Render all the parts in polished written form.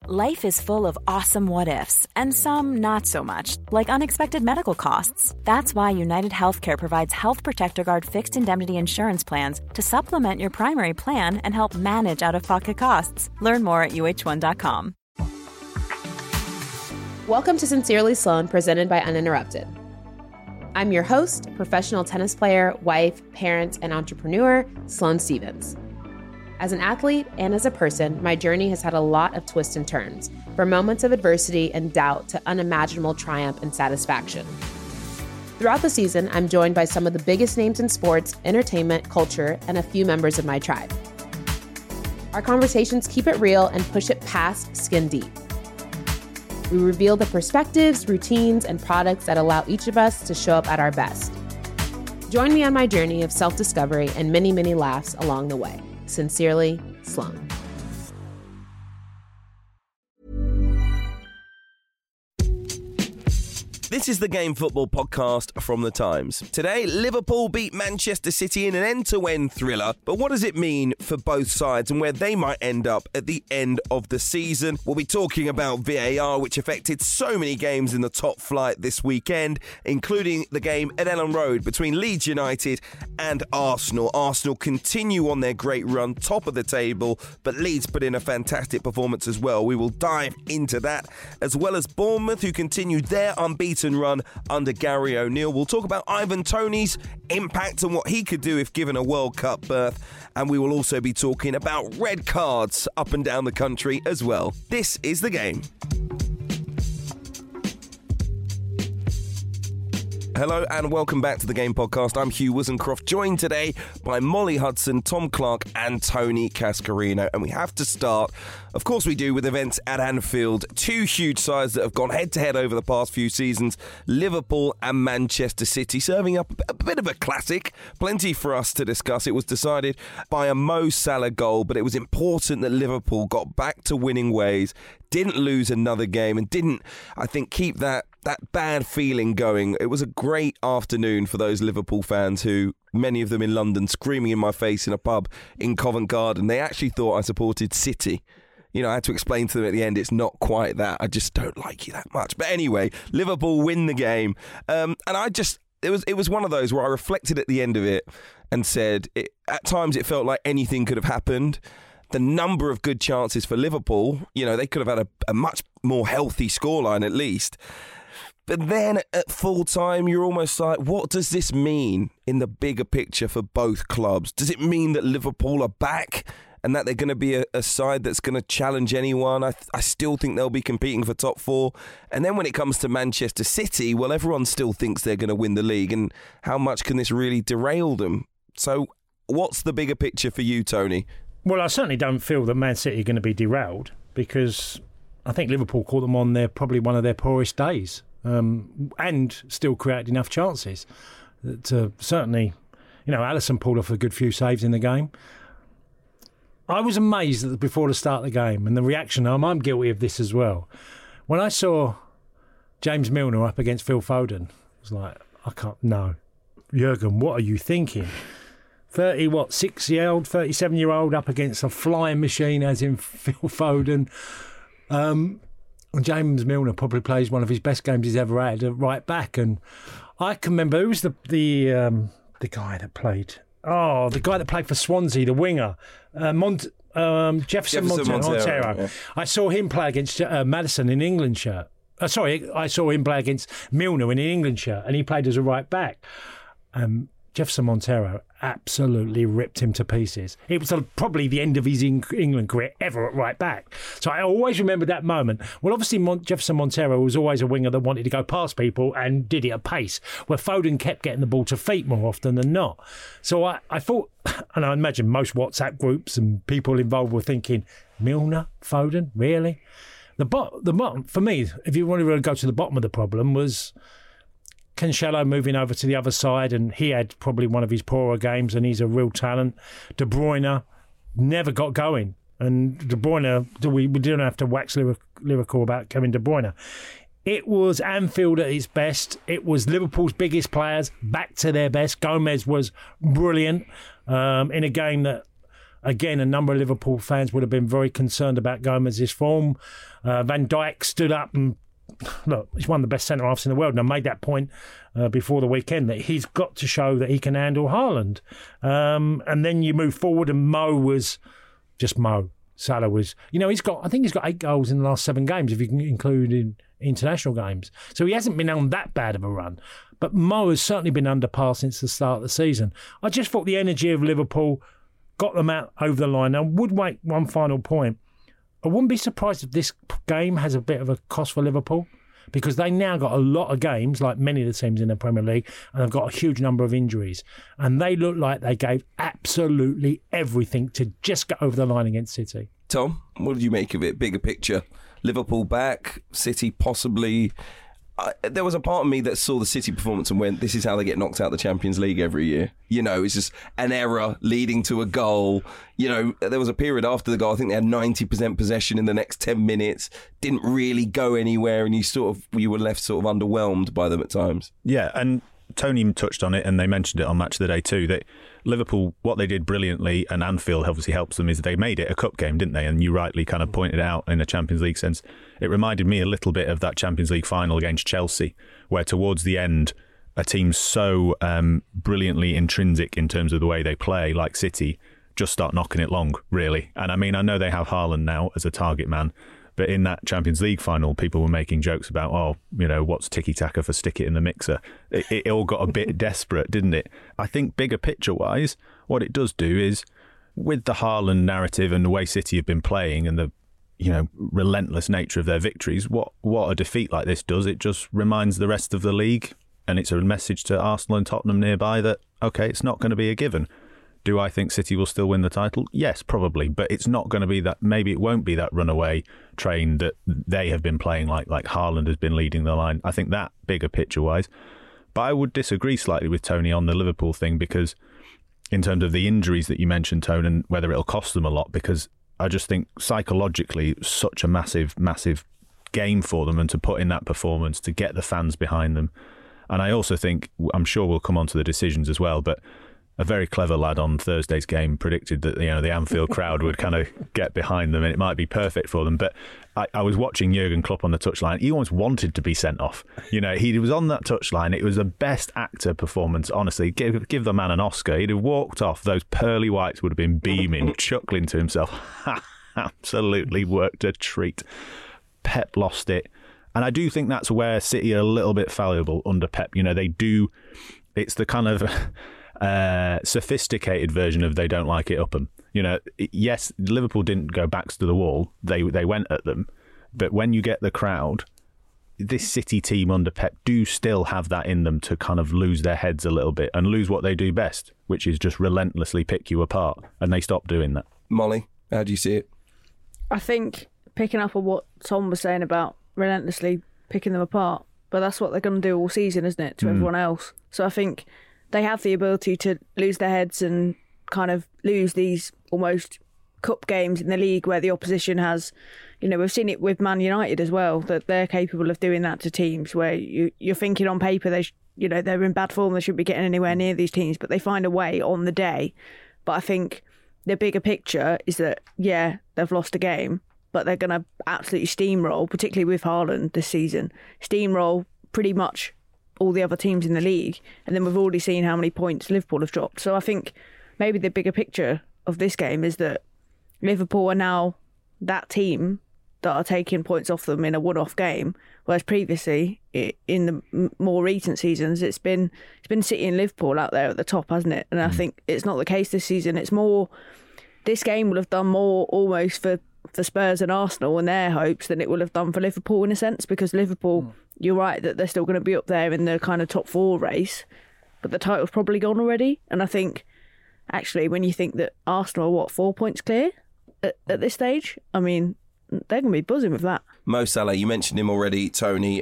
Life is full of awesome what-ifs, and some not so much, like unexpected medical costs. That's why United Healthcare provides Health Protector Guard fixed indemnity insurance plans to supplement your primary plan and help manage out-of-pocket costs. Learn more at uh1.com. Welcome to Sincerely Sloane, presented by Uninterrupted. I'm your host, professional tennis player, wife, parent, and entrepreneur, Sloane Stevens. As an athlete and as a person, my journey has had a lot of twists and turns, from moments of adversity and doubt to unimaginable triumph and satisfaction. Throughout the season, I'm joined by some of the biggest names in sports, entertainment, culture, and a few members of my tribe. Our conversations keep it real and push it past skin deep. We reveal the perspectives, routines, and products that allow each of us to show up at our best. Join me on my journey of self-discovery and many, many laughs along the way. Sincerely, Sloane. This is the Game Football Podcast from The Times. Today, Liverpool beat Manchester City in an end-to-end thriller. But what does it mean for both sides and where they might end up at the end of the season? We'll be talking about VAR, which affected so many games in the top flight this weekend, including the game at Ellen Road between Leeds United and Arsenal. Arsenal continue on their great run, top of the table, but Leeds put in a fantastic performance as well. We will dive into that, as well as Bournemouth, who continue their unbeaten run under Gary O'Neill. We'll talk about Ivan Toney's impact and what he could do if given a World Cup berth. And we will also be talking about red cards up and down the country as well. This is The Game. Hello and welcome back to the Game Podcast. I'm Hugh Wizencroft, joined today by Molly Hudson, Tom Clark and Tony Cascarino. And we have to start, of course we do, with events at Anfield. Two huge sides that have gone head-to-head over the past few seasons, Liverpool and Manchester City, serving up a bit of a classic. Plenty for us to discuss. It was decided by a Mo Salah goal, but it was important that Liverpool got back to winning ways, didn't lose another game and didn't, I think, keep that bad feeling going. It was a great afternoon for those Liverpool fans who, many of them in London, screaming in my face in a pub in Covent Garden. They actually thought I supported City. You know, I had to explain to them at the end, it's not quite that. I just don't like you that much. But anyway, Liverpool win the game. And it was one of those where I reflected at the end of it and said, at times it felt like anything could have happened. The number of good chances for Liverpool, you know, they could have had a much more healthy scoreline at least. But then at full time, you're almost like, what does this mean in the bigger picture for both clubs? Does it mean that Liverpool are back and that they're going to be a side that's going to challenge anyone? I still think they'll be competing for top four. And then when it comes to Manchester City, well, everyone still thinks they're going to win the league. And how much can this really derail them? So what's the bigger picture for you, Tony? Well, I certainly don't feel that Man City are going to be derailed, because I think Liverpool caught them on probably one of their poorest days. And still created enough chances to certainly, you know, Alisson pulled off a good few saves in the game. I was amazed before the start of the game, and the reaction, I'm guilty of this as well. When I saw James Milner up against Phil Foden, I was like, no. Jurgen, what are you thinking? 6-year-old, 37-year-old up against a flying machine as in Phil Foden. James Milner probably plays one of his best games he's ever had at right back. And I can remember, who was the guy that played? Oh, the guy that played for Swansea, the winger. Jefferson Montero. Yeah. I saw him play against Maddison in England shirt. I saw him play against Milner in an England shirt, and he played as a right back. Jefferson Montero absolutely ripped him to pieces. It was probably the end of his England career ever at right back. So I always remember that moment. Well, obviously Jefferson Montero was always a winger that wanted to go past people and did it at pace, where Foden kept getting the ball to feet more often than not. So I thought, and I imagine most WhatsApp groups and people involved were thinking, Milner, Foden, really? The bottom, for me, if you want to really go to the bottom of the problem, was Cancelo moving over to the other side, and he had probably one of his poorer games, and he's a real talent. De Bruyne never got going, and De Bruyne, we didn't have to wax lyrical about Kevin De Bruyne. It was Anfield at its best. It was Liverpool's biggest players back to their best. Gomez was brilliant in a game that Again, a number of Liverpool fans would have been very concerned about Gomez's form. Van Dijk stood up and, look, he's one of the best centre-halves in the world, and I made that point before the weekend, that he's got to show that he can handle Haaland. And then you move forward, and Mo was just Mo. Salah was, I think he's got 8 goals in the last 7 games, if you can include in international games. So he hasn't been on that bad of a run. But Mo has certainly been under par since the start of the season. I just thought the energy of Liverpool got them out over the line. I would make one final point. I wouldn't be surprised if this game has a bit of a cost for Liverpool, because they now got a lot of games, like many of the teams in the Premier League, and they've got a huge number of injuries. And they look like they gave absolutely everything to just get over the line against City. Tom, what did you make of it? Bigger picture. Liverpool back, City possibly. There was a part of me that saw the City performance and went, this is how they get knocked out of the Champions League every year. It's just an error leading to a goal. There was a period after the goal, I think they had 90% possession in the next 10 minutes, didn't really go anywhere, and you were left sort of underwhelmed by them at times. Yeah, and Tony touched on it, and they mentioned it on Match of the Day too, that Liverpool, what they did brilliantly, and Anfield obviously helps them, is they made it a cup game, didn't they? And you rightly kind of pointed it out in a Champions League sense. It reminded me a little bit of that Champions League final against Chelsea, where towards the end, a team so brilliantly intrinsic in terms of the way they play, like City, just start knocking it long, really. And I mean, I know they have Haaland now as a target man, but in that Champions League final, people were making jokes about, what's tiki-taka for stick it in the mixer? It all got a bit desperate, didn't it? I think bigger picture-wise, what it does do is, with the Haaland narrative and the way City have been playing and the relentless nature of their victories, what a defeat like this does, it just reminds the rest of the league, and it's a message to Arsenal and Tottenham nearby that, okay, it's not going to be a given. Do I think City will still win the title? Yes, probably, but it's not going to be that. Maybe it won't be that runaway train that they have been playing like Haaland has been leading the line. I think that bigger picture-wise. But I would disagree slightly with Tony on the Liverpool thing, because in terms of the injuries that you mentioned, Tony, and whether it'll cost them a lot, because I just think psychologically such a massive, massive game for them, and to put in that performance, to get the fans behind them. And I also think, I'm sure we'll come on to the decisions as well, but a very clever lad on Thursday's game predicted that the Anfield crowd would kind of get behind them and it might be perfect for them. But I was watching Jurgen Klopp on the touchline. He almost wanted to be sent off. He was on that touchline. It was a best actor performance, honestly. Give the man an Oscar. He'd have walked off. Those pearly whites would have been beaming, chuckling to himself. Absolutely worked a treat. Pep lost it. And I do think that's where City are a little bit fallible under Pep. They do. It's the kind of sophisticated version of they don't like it up them. Yes, Liverpool didn't go backs to the wall. They went at them. But when you get the crowd, this City team under Pep do still have that in them to kind of lose their heads a little bit and lose what they do best, which is just relentlessly pick you apart. And they stopped doing that. Molly, how do you see it? I think picking up on what Tom was saying about relentlessly picking them apart, but that's what they're going to do all season, isn't it, to everyone else? So I think they have the ability to lose their heads and kind of lose these almost cup games in the league where the opposition has, we've seen it with Man United as well, that they're capable of doing that to teams where you're thinking on paper they're in bad form, they shouldn't be getting anywhere near these teams, but they find a way on the day. But I think the bigger picture is that, yeah, they've lost a game, but they're going to absolutely steamroll, particularly with Haaland this season, steamroll pretty much all the other teams in the league. And then we've already seen how many points Liverpool have dropped. So I think maybe the bigger picture of this game is that Liverpool are now that team that are taking points off them in a one-off game, whereas previously, in the more recent seasons, it's been City and Liverpool out there at the top, hasn't it? And I think it's not the case this season. It's more, this game will have done more almost for Spurs and Arsenal and their hopes than it will have done for Liverpool in a sense, because Liverpool, you're right that they're still going to be up there in the kind of top 4 race, but the title's probably gone already. And I think, actually, when you think that Arsenal are, 4 points clear at this stage? I mean, they're going to be buzzing with that. Mo Salah, you mentioned him already, Tony.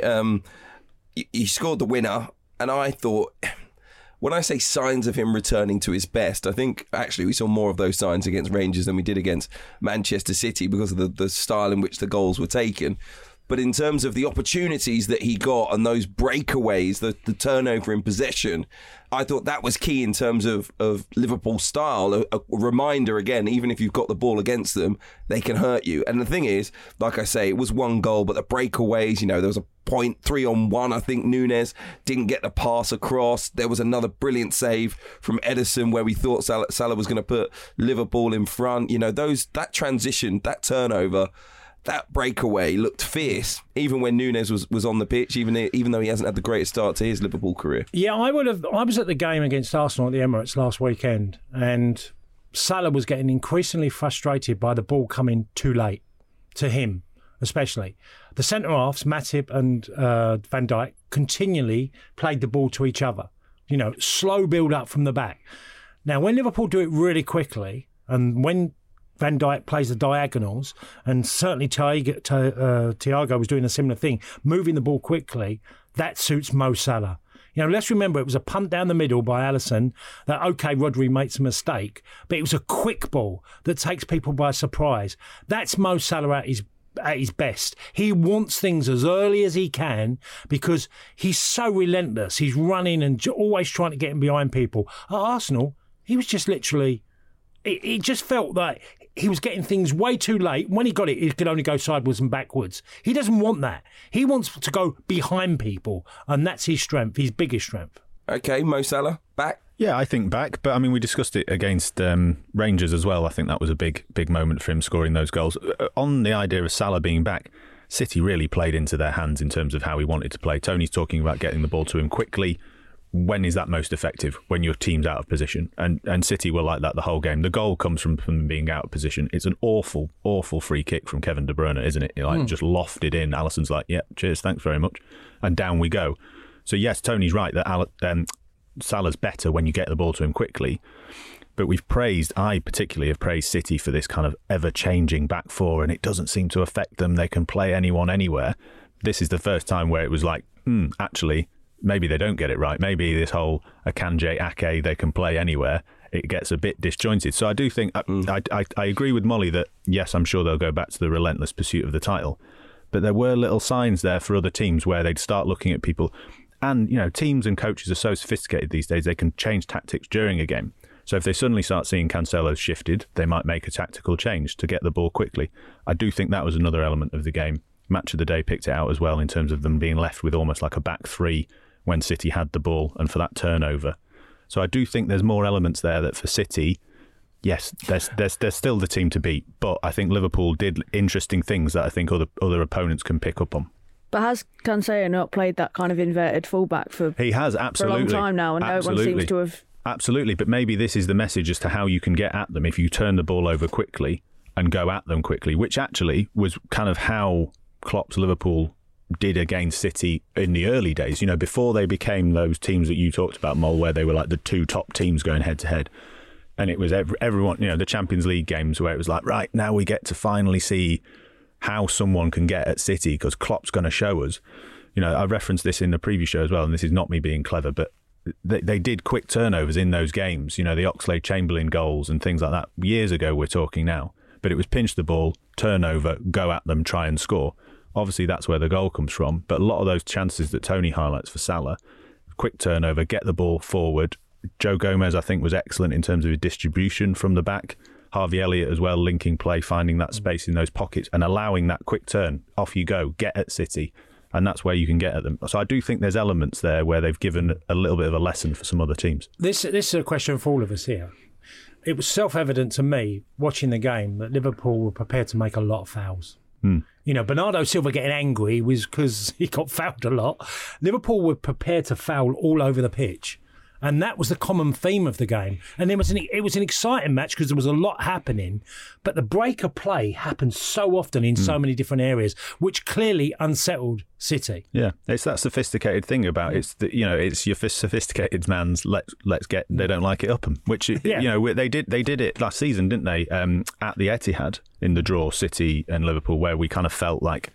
He scored the winner, and I thought, when I say signs of him returning to his best, I think actually we saw more of those signs against Rangers than we did against Manchester City because of the style in which the goals were taken. But in terms of the opportunities that he got and those breakaways, the turnover in possession, I thought that was key in terms of Liverpool's style. A reminder, again, even if you've got the ball against them, they can hurt you. And the thing is, like I say, it was one goal, but the breakaways, there was a point 3-on-1. I think Núñez didn't get the pass across. There was another brilliant save from Ederson where we thought Salah was going to put Liverpool in front. That transition, that turnover, that breakaway looked fierce, even when Núñez was on the pitch, even though he hasn't had the greatest start to his Liverpool career. Yeah, I was at the game against Arsenal at the Emirates last weekend, and Salah was getting increasingly frustrated by the ball coming too late, to him especially. The centre-halves, Matip and Van Dijk, continually played the ball to each other. Slow build-up from the back. Now, when Liverpool do it really quickly, and when Van Dijk plays the diagonals, and certainly Thiago was doing a similar thing, moving the ball quickly, that suits Mo Salah. Let's remember it was a punt down the middle by Alisson that, OK, Rodri makes a mistake, but it was a quick ball that takes people by surprise. That's Mo Salah at his best. He wants things as early as he can because he's so relentless. He's running and always trying to get in behind people. At Arsenal, he was just literally... It just felt like he was getting things way too late. When he got it, he could only go sideways and backwards. He doesn't want that. He wants to go behind people, and that's his strength, his biggest strength. OK, Mo Salah, back? Yeah, I think back. But, we discussed it against Rangers as well. I think that was a big moment for him scoring those goals. On the idea of Salah being back, City really played into their hands in terms of how he wanted to play. Tony's talking about getting the ball to him quickly. When is that most effective? When your team's out of position. And City were like that the whole game. The goal comes from being out of position. It's an awful, awful free kick from Kevin De Bruyne, isn't it? Just lofted in. Alisson's like, yeah, cheers, thanks very much. And down we go. So yes, Tony's right that Salah's better when you get the ball to him quickly. But I particularly have praised City for this kind of ever-changing back four, and it doesn't seem to affect them. They can play anyone anywhere. This is the first time where it was like, actually... maybe they don't get it right. Maybe this whole Akanji, Ake, they can play anywhere, it gets a bit disjointed. So I do think, I agree with Molly that, yes, I'm sure they'll go back to the relentless pursuit of the title. But there were little signs there for other teams where they'd start looking at people. And, teams and coaches are so sophisticated these days, they can change tactics during a game. So if they suddenly start seeing Cancelo shifted, they might make a tactical change to get the ball quickly. I do think that was another element of the game. Match of the Day picked it out as well in terms of them being left with almost like a back three when City had the ball and for that turnover. So I do think there's more elements there that for City, yes, they're still the team to beat. But I think Liverpool did interesting things that I think other opponents can pick up on. But has Cancelo not played that kind of inverted fullback He has, absolutely. For a long time now, and absolutely. No one seems to have... Absolutely, but maybe this is the message as to how you can get at them if you turn the ball over quickly and go at them quickly, which actually was kind of how Klopp's Liverpool did against City in the early days, before they became those teams that you talked about, Mole, where they were like the two top teams going head to head. And it was everyone, the Champions League games where it was like, right, now we get to finally see how someone can get at City because Klopp's going to show us. I referenced this in the preview show as well, and this is not me being clever, but they did quick turnovers in those games, the Oxlade-Chamberlain goals and things like that. Years ago, we're talking now. But it was pinch the ball, turnover, go at them, try and score. Obviously, that's where the goal comes from. But a lot of those chances that Tony highlights for Salah, quick turnover, get the ball forward. Joe Gomez, I think, was excellent in terms of his distribution from the back. Harvey Elliott as well, linking play, finding that space in those pockets and allowing that quick turn. Off you go, get at City. And that's where you can get at them. So I do think there's elements there where they've given a little bit of a lesson for some other teams. This is a question for all of us here. It was self-evident to me, watching the game, that Liverpool were prepared to make a lot of fouls. Bernardo Silva getting angry was because he got fouled a lot. Liverpool were prepared to foul all over the pitch. And that was the common theme of the game. And it was an exciting match because there was a lot happening. But the break of play happened so often in so many different areas, which clearly unsettled City. Yeah, it's that sophisticated thing about it's your sophisticated man's let's get they don't like it up 'em, which they did it last season, didn't they? At the Etihad in the draw, City and Liverpool, where we kind of felt like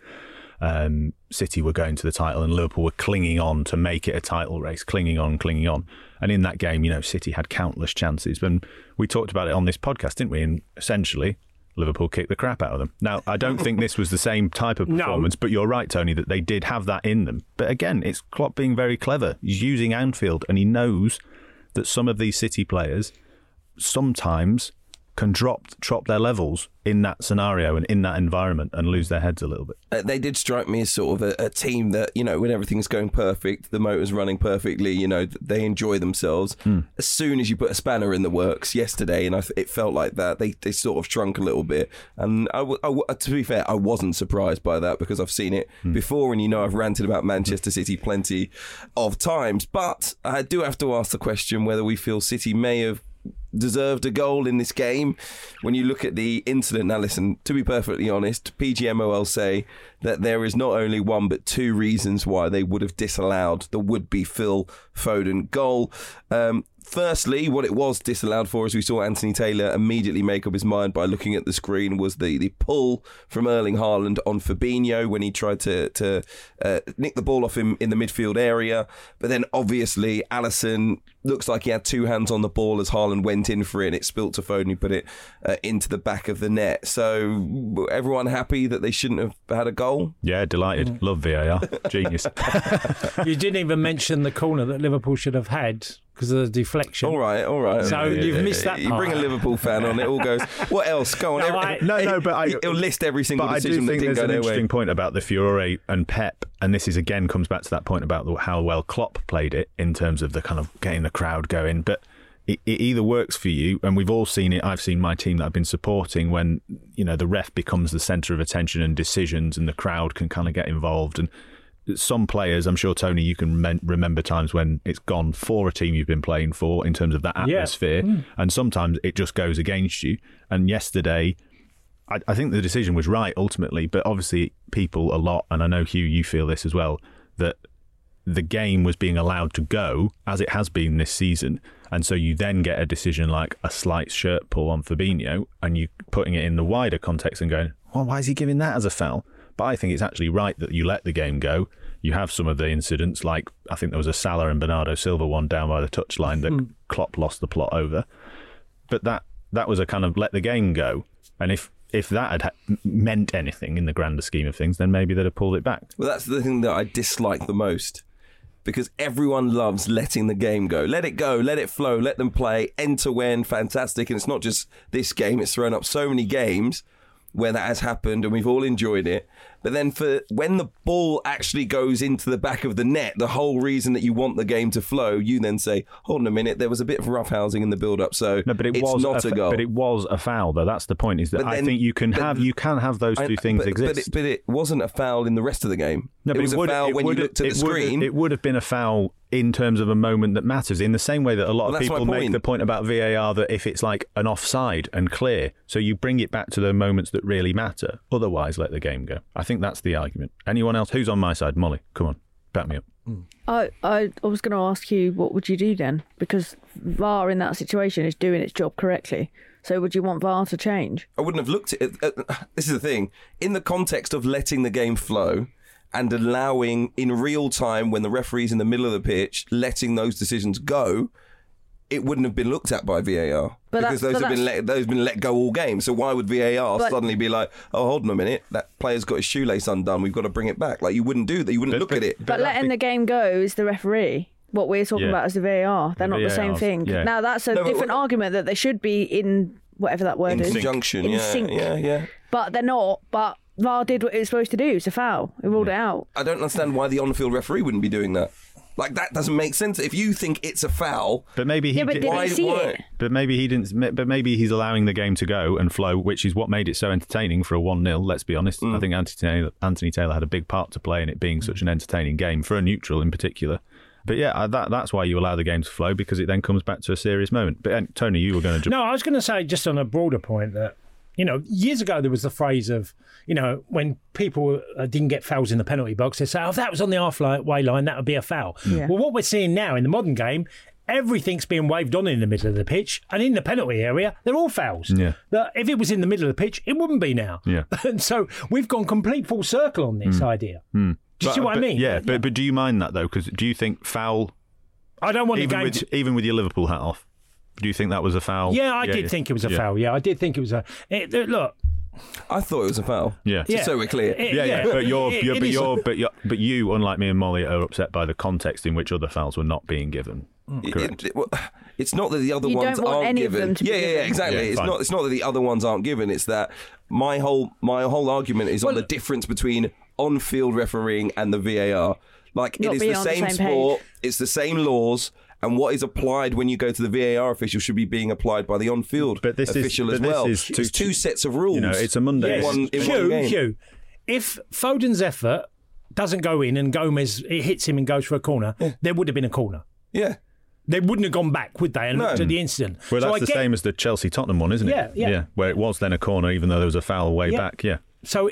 City were going to the title and Liverpool were clinging on to make it a title race, clinging on. And in that game, City had countless chances. And we talked about it on this podcast, didn't we? And essentially, Liverpool kicked the crap out of them. Now, I don't think this was the same type of performance, but you're right, Tony, that they did have that in them. But again, it's Klopp being very clever. He's using Anfield, and he knows that some of these City players sometimes can drop their levels in that scenario and in that environment and lose their heads a little bit. They did strike me as sort of a team that, when everything's going perfect, the motor's running perfectly, they enjoy themselves. As soon as you put a spanner in the works yesterday, and it felt like that, they sort of shrunk a little bit. And to be fair, I wasn't surprised by that because I've seen it before, and I've ranted about Manchester City plenty of times. But I do have to ask the question whether we feel City may have deserved a goal in this game. When you look at the incident, now listen, to be perfectly honest, PGMOL say that there is not only one but two reasons why they would have disallowed the would-be Phil Foden goal. Firstly, what it was disallowed for, as we saw Anthony Taylor immediately make up his mind by looking at the screen, was the pull from Erling Haaland on Fabinho when he tried to nick the ball off him in the midfield area. But then obviously Alisson looks like he had two hands on the ball as Haaland went in for it, and it spilt to Foden, who put it into the back of the net. So everyone happy that they shouldn't have had a goal? Yeah, delighted. Love VAR. Genius. You didn't even mention the corner that Liverpool should have had because of the deflection. All right. So you've missed that part. You bring a Liverpool fan on, it all goes, what else? Go on. It'll list every single decision that didn't go their way. But I do think there's an interesting point about the Fiore and Pep, and this is again comes back to that point about how well Klopp played it in terms of the kind of getting the crowd going. But it either works for you, and we've all seen it. I've seen my team that I've been supporting when, the ref becomes the centre of attention and decisions, and the crowd can kind of get involved. And some players, I'm sure, Tony, you can remember times when it's gone for a team you've been playing for in terms of that atmosphere, and sometimes it just goes against you. And yesterday, I think the decision was right ultimately, but obviously people a lot, and I know, Hugh, you feel this as well, that the game was being allowed to go as it has been this season. And so you then get a decision like a slight shirt pull on Fabinho, and you putting it in the wider context and going, well, why is he giving that as a foul? But I think it's actually right that you let the game go. You have some of the incidents, like I think there was a Salah and Bernardo Silva one down by the touchline that Klopp lost the plot over. But that was a kind of let the game go. And if that had meant anything in the grander scheme of things, then maybe they'd have pulled it back. Well, that's the thing that I dislike the most, because everyone loves letting the game go. Let it go, let it flow, let them play, end to end, fantastic. And it's not just this game, it's thrown up so many games where that has happened and we've all enjoyed it. But then when the ball actually goes into the back of the net, the whole reason that you want the game to flow, you then say, hold on a minute, there was a bit of roughhousing in the build-up, so no, but it's not a goal. But it was a foul, though. That's the point, is that I think you can have those two things exist. But it wasn't a foul in the rest of the game. No, it was a foul when you looked at the screen. It would have been a foul in terms of a moment that matters, in the same way that a lot of people make the point about VAR, that if it's like an offside and clear, so you bring it back to the moments that really matter, otherwise let the game go. I think that's the argument. Anyone else? Who's on my side? Molly, come on, back me up. I was going to ask you, what would you do then? Because VAR in that situation is doing its job correctly. So would you want VAR to change? I wouldn't have looked at it. This is the thing. In the context of letting the game flow and allowing in real time, when the referee's in the middle of the pitch, letting those decisions go, it wouldn't have been looked at by VAR. Because those have been let go all game. So why would VAR suddenly be like, oh, hold on a minute, that player's got his shoelace undone, we've got to bring it back? Like, you wouldn't do that. You wouldn't look at it. But letting the game go is the referee. What we're talking about is the VAR. They're not the same thing. Yeah. Now, that's a different argument, that they should be in whatever that word is. In conjunction, in sync. Yeah. But they're not. But VAR did what it was supposed to do. It's a foul. It ruled it out. I don't understand why the on-field referee wouldn't be doing that. Like, that doesn't make sense. If you think it's a foul, but maybe he did he see it? But maybe he didn't. But maybe he's allowing the game to go and flow, which is what made it so entertaining for a 1-0. Let's be honest. I think Anthony Taylor had a big part to play in it being such an entertaining game for a neutral in particular. But yeah, that's why you allow the game to flow, because it then comes back to a serious moment. But Tony, you were going to... No, I was going to say, just on a broader point, that, years ago there was the phrase of, when people didn't get fouls in the penalty box, they say, oh, if that was on the halfway line, that would be a foul. Yeah. Well, what we're seeing now in the modern game, everything's being waved on in the middle of the pitch, and in the penalty area, they're all fouls. Yeah. But if it was in the middle of the pitch, it wouldn't be now. Yeah. And so we've gone complete full circle on this idea. Do you see what I mean? Yeah, but do you mind that, though? Because do you think foul... I don't want even with your Liverpool hat off, do you think that was a foul? Yeah, I did think it was a foul. Yeah, I did think it was a... Look, I thought it was a foul. Yeah. Just so we're clear. But you, unlike me and Molly, are upset by the context in which other fouls were not being given. Correct. It's not that the other You ones don't want aren't any of given. them to be given. Exactly. Yeah, it's not that the other ones aren't given. It's that my whole argument is on the difference between on-field refereeing and the VAR. Like, Not it is being the on the same same sport. It's the same laws. And what is applied when you go to the VAR official should be being applied by the on-field official as well. It's two sets of rules. You know, it's a Monday. In one game. Hugh, if Foden's effort doesn't go in and Gomez it hits him and goes for a corner, there would have been a corner. Yeah. They wouldn't have gone back, would they, and looked at the incident. Well, that's the same as the Chelsea-Tottenham one, isn't it? Yeah. Where it was then a corner, even though there was a foul way back, So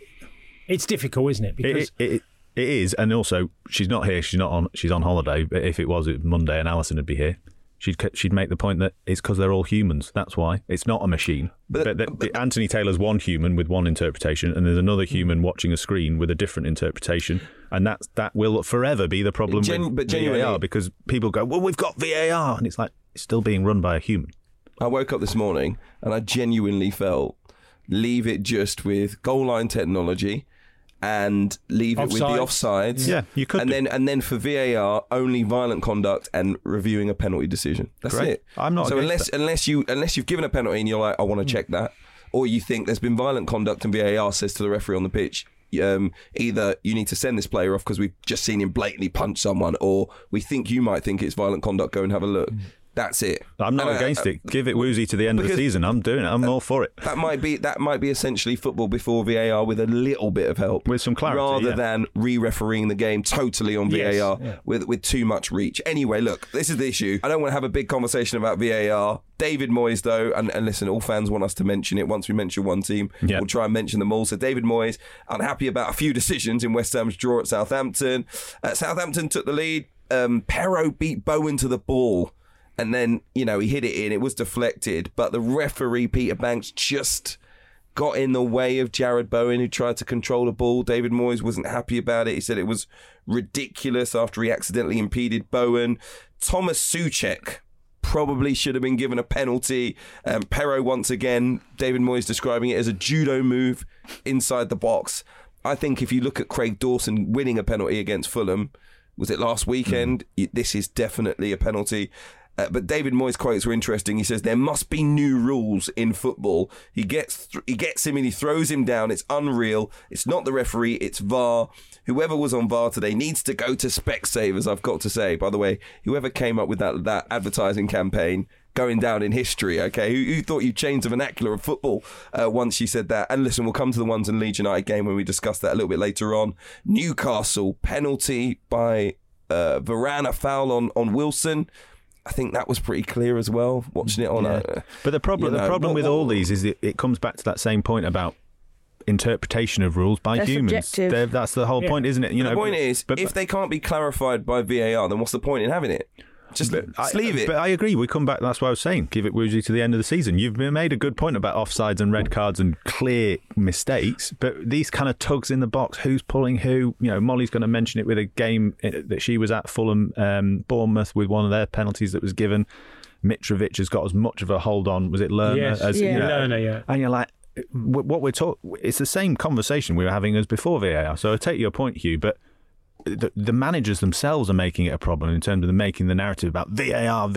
it's difficult, isn't it? Because It is, and also, she's not here, she's on holiday, but if it was Monday and Alison would be here, she'd make the point that it's because they're all humans, that's why. It's not a machine. But Anthony Taylor's one human with one interpretation, and there's another human watching a screen with a different interpretation, and that will forever be the problem with VAR, because people go, well, we've got VAR, and it's like, it's still being run by a human. I woke up this morning and I genuinely felt, leave it just with goal line technology and leave it with the offsides. Yeah, you could. And then for VAR, only violent conduct and reviewing a penalty decision. That's it. I'm not. So unless you've given a penalty and you're like, I want to check that, or you think there's been violent conduct and VAR says to the referee on the pitch, either you need to send this player off because we've just seen him blatantly punch someone, or we think you might think it's violent conduct, go and have a look. That's it. I'm not against it. Give it woozy to the end of the season. I'm doing it. I'm all for it. That might be essentially football before VAR with a little bit of help, with some clarity, rather than re-refereeing the game totally on VAR with too much reach. Anyway, look, this is the issue. I don't want to have a big conversation about VAR. David Moyes, though, and listen, all fans want us to mention it. Once we mention one team, we'll try and mention them all. So David Moyes, unhappy about a few decisions in West Ham's draw at Southampton. Southampton took the lead. Perro beat Bowen to the ball. And then, he hit it in. It was deflected. But the referee, Peter Banks, just got in the way of Jared Bowen, who tried to control the ball. David Moyes wasn't happy about it. He said it was ridiculous after he accidentally impeded Bowen. Thomas Souček probably should have been given a penalty. Perro, once again, David Moyes describing it as a judo move inside the box. I think if you look at Craig Dawson winning a penalty against Fulham, was it last weekend? This is definitely a penalty. But David Moyes' quotes were interesting. He says, there must be new rules in football. He gets him and he throws him down. It's unreal. It's not the referee, it's VAR. Whoever was on VAR today needs to go to Specsavers, I've got to say. By the way, whoever came up with that advertising campaign, going down in history, okay? Who thought you changed the vernacular of football once you said that? And listen, we'll come to the ones in Leeds United game when we discuss that a little bit later on. Newcastle, penalty by Varane, a foul on Wilson. I think that was pretty clear as well, watching it on But the problem with all these is it comes back to that same point about interpretation of rules by humans. That's the whole point, isn't it? The point is, if they can't be clarified by VAR, then what's the point in having it? Just leave it. But I agree. We come back. That's what I was saying. Give it woozy to the end of the season. You've made a good point about offsides and red cards and clear mistakes. But these kind of tugs in the box, who's pulling who? Molly's going to mention it with a game that she was at Fulham, Bournemouth, with one of their penalties that was given. Mitrovic has got as much of a hold on. Was it Lerner? Lerner, And you're like, what we're talking. It's the same conversation we were having as before VAR. So I take your point, Hugh, but. The managers themselves are making it a problem in terms of making the narrative about VAR.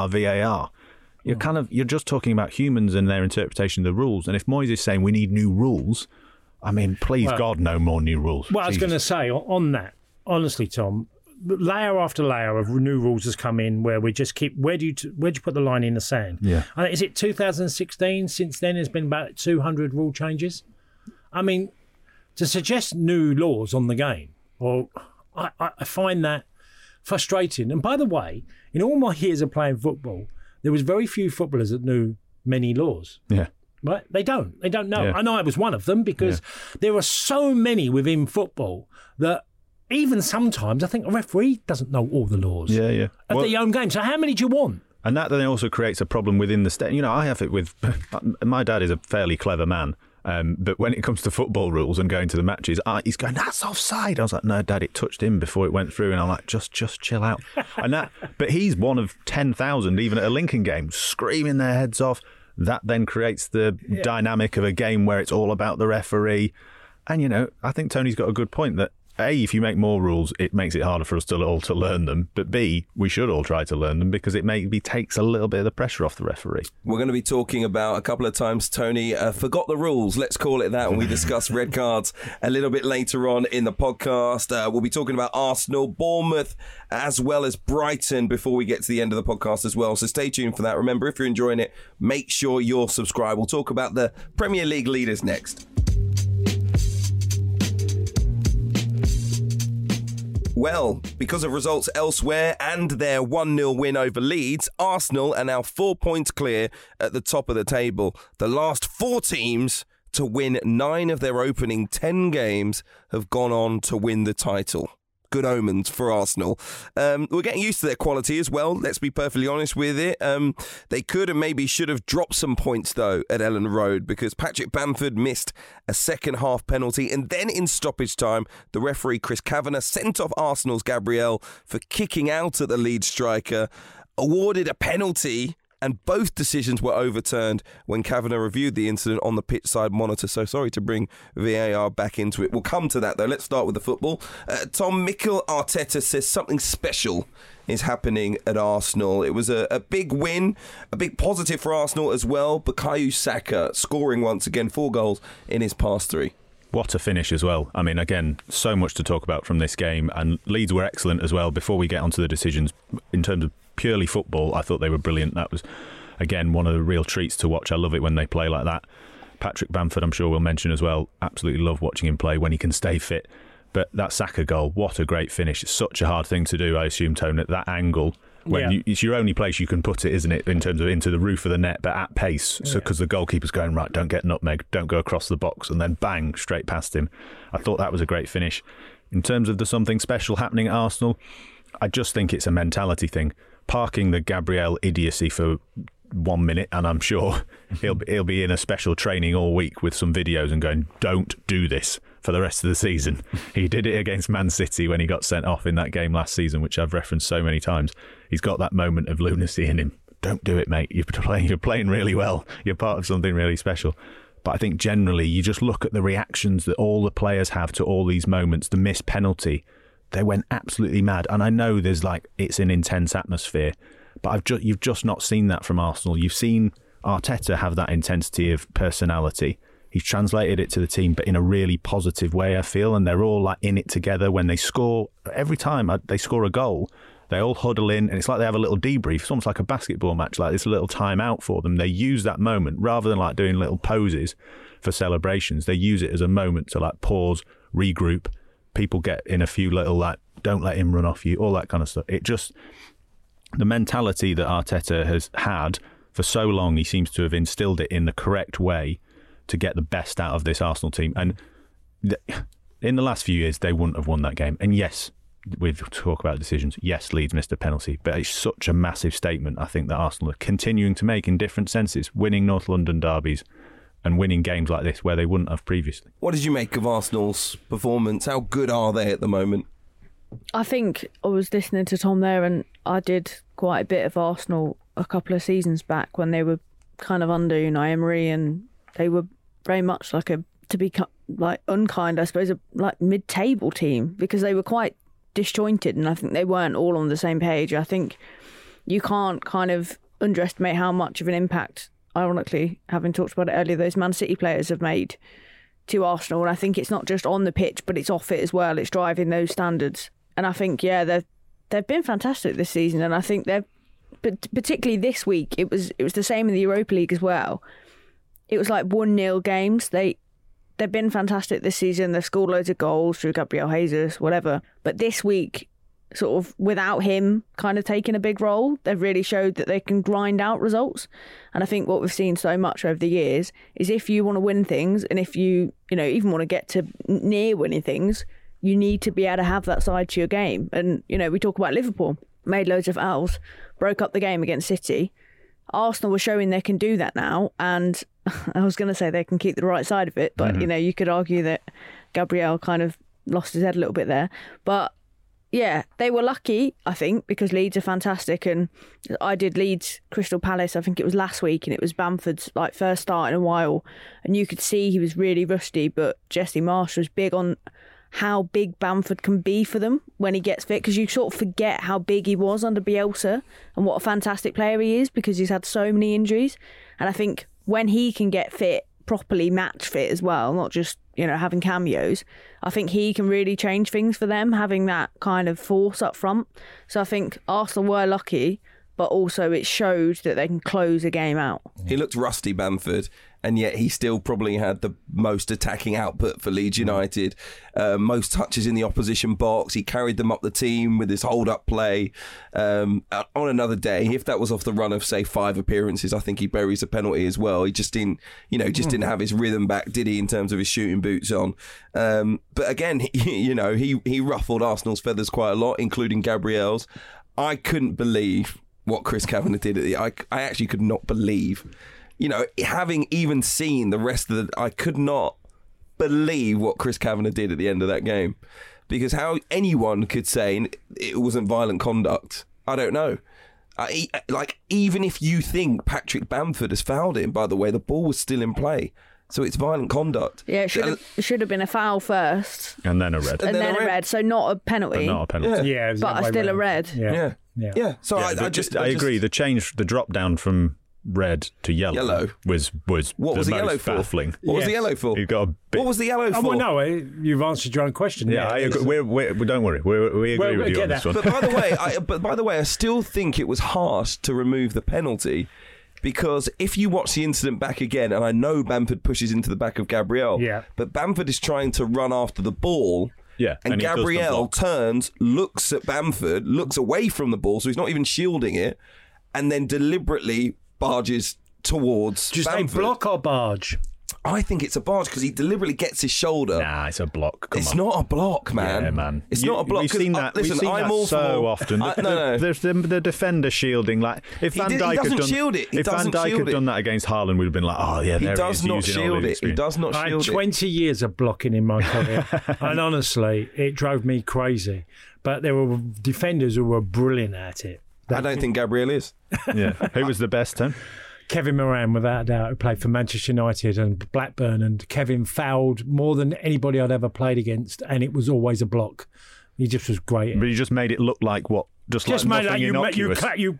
You're just talking about humans and their interpretation of the rules. And if Moyes is saying we need new rules, I mean, please God, no more new rules. Well, Jesus. I was going to say on that, honestly, Tom, layer after layer of new rules has come in where we just keep. Where do you put the line in the sand? Yeah. Is it 2016? Since then, there's been about 200 rule changes. I mean, to suggest new laws on the game, or I find that frustrating. And by the way, in all my years of playing football, there was very few footballers that knew many laws. Yeah. Right? They don't know. Yeah. And I was one of them because there are so many within football that even sometimes I think a referee doesn't know all the laws of their own game. So how many do you want? And that then also creates a problem within the state. I have it with... My dad is a fairly clever man. But when it comes to football rules and going to the matches, he's going, that's offside. I was like, no, Dad, it touched him before it went through. And I'm like, just chill out. But he's one of 10,000, even at a Lincoln game, screaming their heads off. that then creates the dynamic of a game where it's all about the referee. And, I think Tony's got a good point that, A, if you make more rules, it makes it harder for us all to learn them. But B, we should all try to learn them because it maybe takes a little bit of the pressure off the referee. We're going to be talking about a couple of times, Tony forgot the rules, let's call it that, when we discuss red cards a little bit later on in the podcast. We'll be talking about Arsenal, Bournemouth, as well as Brighton before we get to the end of the podcast as well. So stay tuned for that. Remember, if you're enjoying it, make sure you're subscribed. We'll talk about the Premier League leaders next. Well, because of results elsewhere and their 1-0 win over Leeds, Arsenal are now 4 points clear at the top of the table. The last 4 teams to win 9 of their opening 10 games have gone on to win the title. Good omens for Arsenal. We're getting used to their quality as well, let's be perfectly honest with it. They could and maybe should have dropped some points, though, at Ellen Road because Patrick Bamford missed a second-half penalty. And then in stoppage time, the referee, Chris Kavanagh, sent off Arsenal's Gabriel for kicking out at the Leeds striker, awarded a penalty, and both decisions were overturned when Kavanagh reviewed the incident on the pitch side monitor. So sorry to bring VAR back into it. We'll come to that, though. Let's start with the football. Tom, Mikel Arteta says something special is happening at Arsenal. It was a big win, a big positive for Arsenal as well. Bukayo Saka scoring once again, 4 goals in his past 3. What a finish as well. I mean, again, so much to talk about from this game. And Leeds were excellent as well. Before we get onto the decisions, in terms of purely football, I thought they were brilliant. That was, again, one of the real treats to watch. I love it when they play like that. Patrick Bamford, I'm sure we'll mention as well. Absolutely love watching him play when he can stay fit. But that Saka goal, what a great finish. It's such a hard thing to do, I assume, Tone, at that angle. It's your only place you can put it, isn't it, in terms of into the roof of the net, but at pace. So because the goalkeeper's going, right, don't get nutmeg, don't go across the box, and then bang, straight past him. I thought that was a great finish. In terms of the something special happening at Arsenal, I just think it's a mentality thing. Parking the Gabriel idiocy for 1 minute, and I'm sure he'll be in a special training all week with some videos and going, don't do this for the rest of the season. He did it against Man City when he got sent off in that game last season, which I've referenced so many times. He's got that moment of lunacy in him. Don't do it, mate. You're playing really well. You're part of something really special. But I think generally you just look at the reactions that all the players have to all these moments. The missed penalty, they went absolutely mad. And I know it's an intense atmosphere, but you've just not seen that from Arsenal. You've seen Arteta have that intensity of personality. He's translated it to the team, but in a really positive way, I feel. And they're all in it together. When they score, every time they score a goal, they all huddle in, and it's like they have a little debrief. It's almost like a basketball match, like this little time out for them. They use that moment rather than doing little poses for celebrations. They use it as a moment to pause, regroup. People get in a few little don't let him run off you, all that kind of stuff. It just, the mentality that Arteta has had for so long, he seems to have instilled it in the correct way to get the best out of this Arsenal team. And in the last few years, they wouldn't have won that game. And yes, we talk about decisions. Yes, Leeds missed a penalty, but it's such a massive statement, I think, that Arsenal are continuing to make in different senses, winning North London derbies and winning games like this where they wouldn't have previously. What did you make of Arsenal's performance? How good are they at the moment? I think I was listening to Tom there, and I did quite a bit of Arsenal a couple of seasons back when they were kind of under Unai Emery, and they were very much unkind, I suppose, a mid-table team, because they were quite disjointed, and I think they weren't all on the same page. I think you can't kind of underestimate how much of an impact, ironically, having talked about it earlier, those Man City players have made to Arsenal. And I think it's not just on the pitch, but it's off it as well. It's driving those standards. And I think, they've been fantastic this season. And I think but particularly this week, it was the same in the Europa League as well. It was 1-0 games. They've been fantastic this season. They've scored loads of goals through Gabriel Jesus, whatever. But this week, sort of without him kind of taking a big role, they've really showed that they can grind out results. And I think what we've seen so much over the years is if you want to win things, and if you even want to get to near winning things, you need to be able to have that side to your game. And, we talk about Liverpool, made loads of fouls, broke up the game against City. Arsenal were showing they can do that now, and I was going to say they can keep the right side of it, but you could argue that Gabriel kind of lost his head a little bit there. But Yeah, they were lucky, I think, because Leeds are fantastic, and I did Leeds Crystal Palace, I think it was last week, and it was Bamford's first start in a while, and you could see he was really rusty, but Jesse Marsh was big on how big Bamford can be for them when he gets fit, because you sort of forget how big he was under Bielsa and what a fantastic player he is, because he's had so many injuries. And I think when he can get fit, properly match fit as well, not just having cameos, I think he can really change things for them, having that kind of force up front. So I think Arsenal were lucky, but also it showed that they can close a game out. He looked rusty, Bamford, and yet he still probably had the most attacking output for Leeds United, most touches in the opposition box. He carried them up the team with his hold-up play. On another day, if that was off the run of, say, 5 appearances, I think he buries a penalty as well. He just didn't, didn't have his rhythm back, did he, in terms of his shooting boots on? But again, he ruffled Arsenal's feathers quite a lot, including Gabriel's. I couldn't believe what Chris Kavanagh did. I actually could not believe, having even seen the rest of I could not believe what Chris Kavanagh did at the end of that game. Because how anyone could say it wasn't violent conduct, I don't know. Even if you think Patrick Bamford has fouled him, by the way, the ball was still in play. So it's violent conduct. Yeah, it should have been a foul first. And then a red. And then a red, so not a penalty. But not a penalty. Yeah, but still a red. Yeah. So I agree. The drop down from red to yellow was what was the yellow for? Baffling. What was the yellow for? You got a bit... What was the yellow for? Well, no, you've answered your own question. Yeah, I agree. Don't worry. We agree with you on this one. But by the way, I still think it was harsh to remove the penalty. Because if you watch the incident back again, and I know Bamford pushes into the back of Gabriel, but Bamford is trying to run after the ball, and Gabriel turns, looks at Bamford, looks away from the ball, so he's not even shielding it, and then deliberately barges towards Bamford. Just a block or barge? I think it's a barge because he deliberately gets his shoulder. Nah, it's a block. It's not a block, man. Yeah, man. It's not a block. We've seen that. Listen, I'm all so often. No. The defender shielding, if Van Dijk had done shield it. If Van Dijk had done that against Haaland, we'd have been like, oh yeah, he does not shield it. He does not shield it. I had 20 years of blocking in my career, and honestly, it drove me crazy. But there were defenders who were brilliant at it. I don't think Gabriel is. Yeah, who was the best, Tim? Kevin Moran, without a doubt, who played for Manchester United and Blackburn, and Kevin fouled more than anybody I'd ever played against, and it was always a block. He just was great. But he just made it look like what? Just like made nothing innocuous.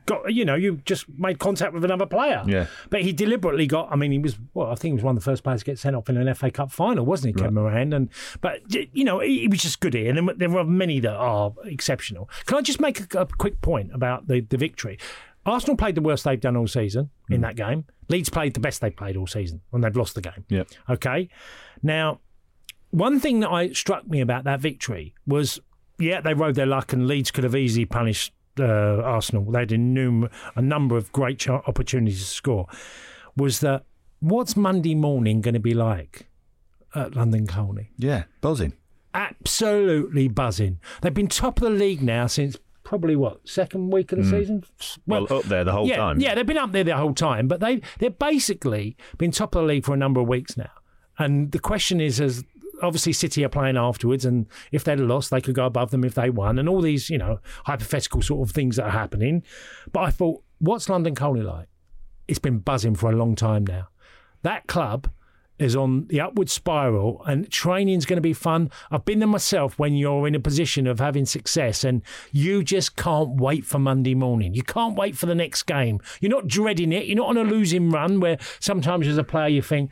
You just made contact with another player. Yeah. But he deliberately got. I mean, I think he was one of the first players to get sent off in an FA Cup final, wasn't he, Kevin Moran? But he was just good here, and there were many that are exceptional. Can I just make a quick point about the victory? Arsenal played the worst they've done all season in that game. Leeds played the best they've played all season, and they've lost the game. Yep. Okay. Now, one thing that struck me about that victory was, they rode their luck, and Leeds could have easily punished Arsenal. They had a number of great opportunities to score. Was that what's Monday morning going to be like at London Colney? Yeah, buzzing. Absolutely buzzing. They've been top of the league now since probably second week of the season? Well, up there the whole time. Yeah, they've been up there the whole time, but they've basically been top of the league for a number of weeks now. And the question is, as obviously City are playing afterwards, and if they'd lost, they could go above them if they won, and all these, hypothetical sort of things that are happening. But I thought, what's London Colney like? It's been buzzing for a long time now. That club is on the upward spiral, and training's going to be fun. I've been there myself when you're in a position of having success and you just can't wait for Monday morning. You can't wait for the next game. You're not dreading it. You're not on a losing run where sometimes as a player you think,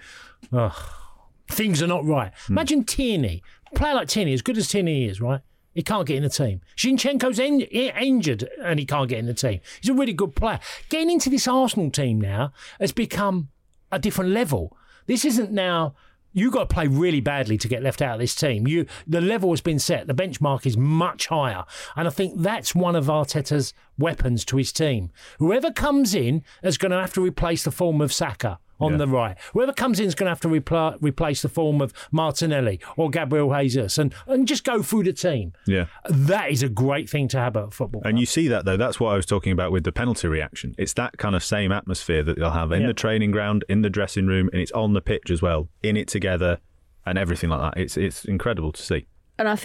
things are not right. Imagine Tierney. A player like Tierney, as good as Tierney is, right? He can't get in the team. Zinchenko's injured and he can't get in the team. He's a really good player. Getting into this Arsenal team now has become a different level. This isn't now, you've got to play really badly to get left out of this team. The level has been set. The benchmark is much higher. And I think that's one of Arteta's weapons to his team. Whoever comes in is going to have to replace the form of Saka on the right. Whoever comes in is going to have to replace the form of Martinelli or Gabriel Jesus and just go through the team. Yeah. That is a great thing to have at a football club. And you see that, though. That's what I was talking about with the penalty reaction. It's that kind of same atmosphere that they'll have in the training ground, in the dressing room, and it's on the pitch as well, in it together and everything like that. It's incredible to see. And I think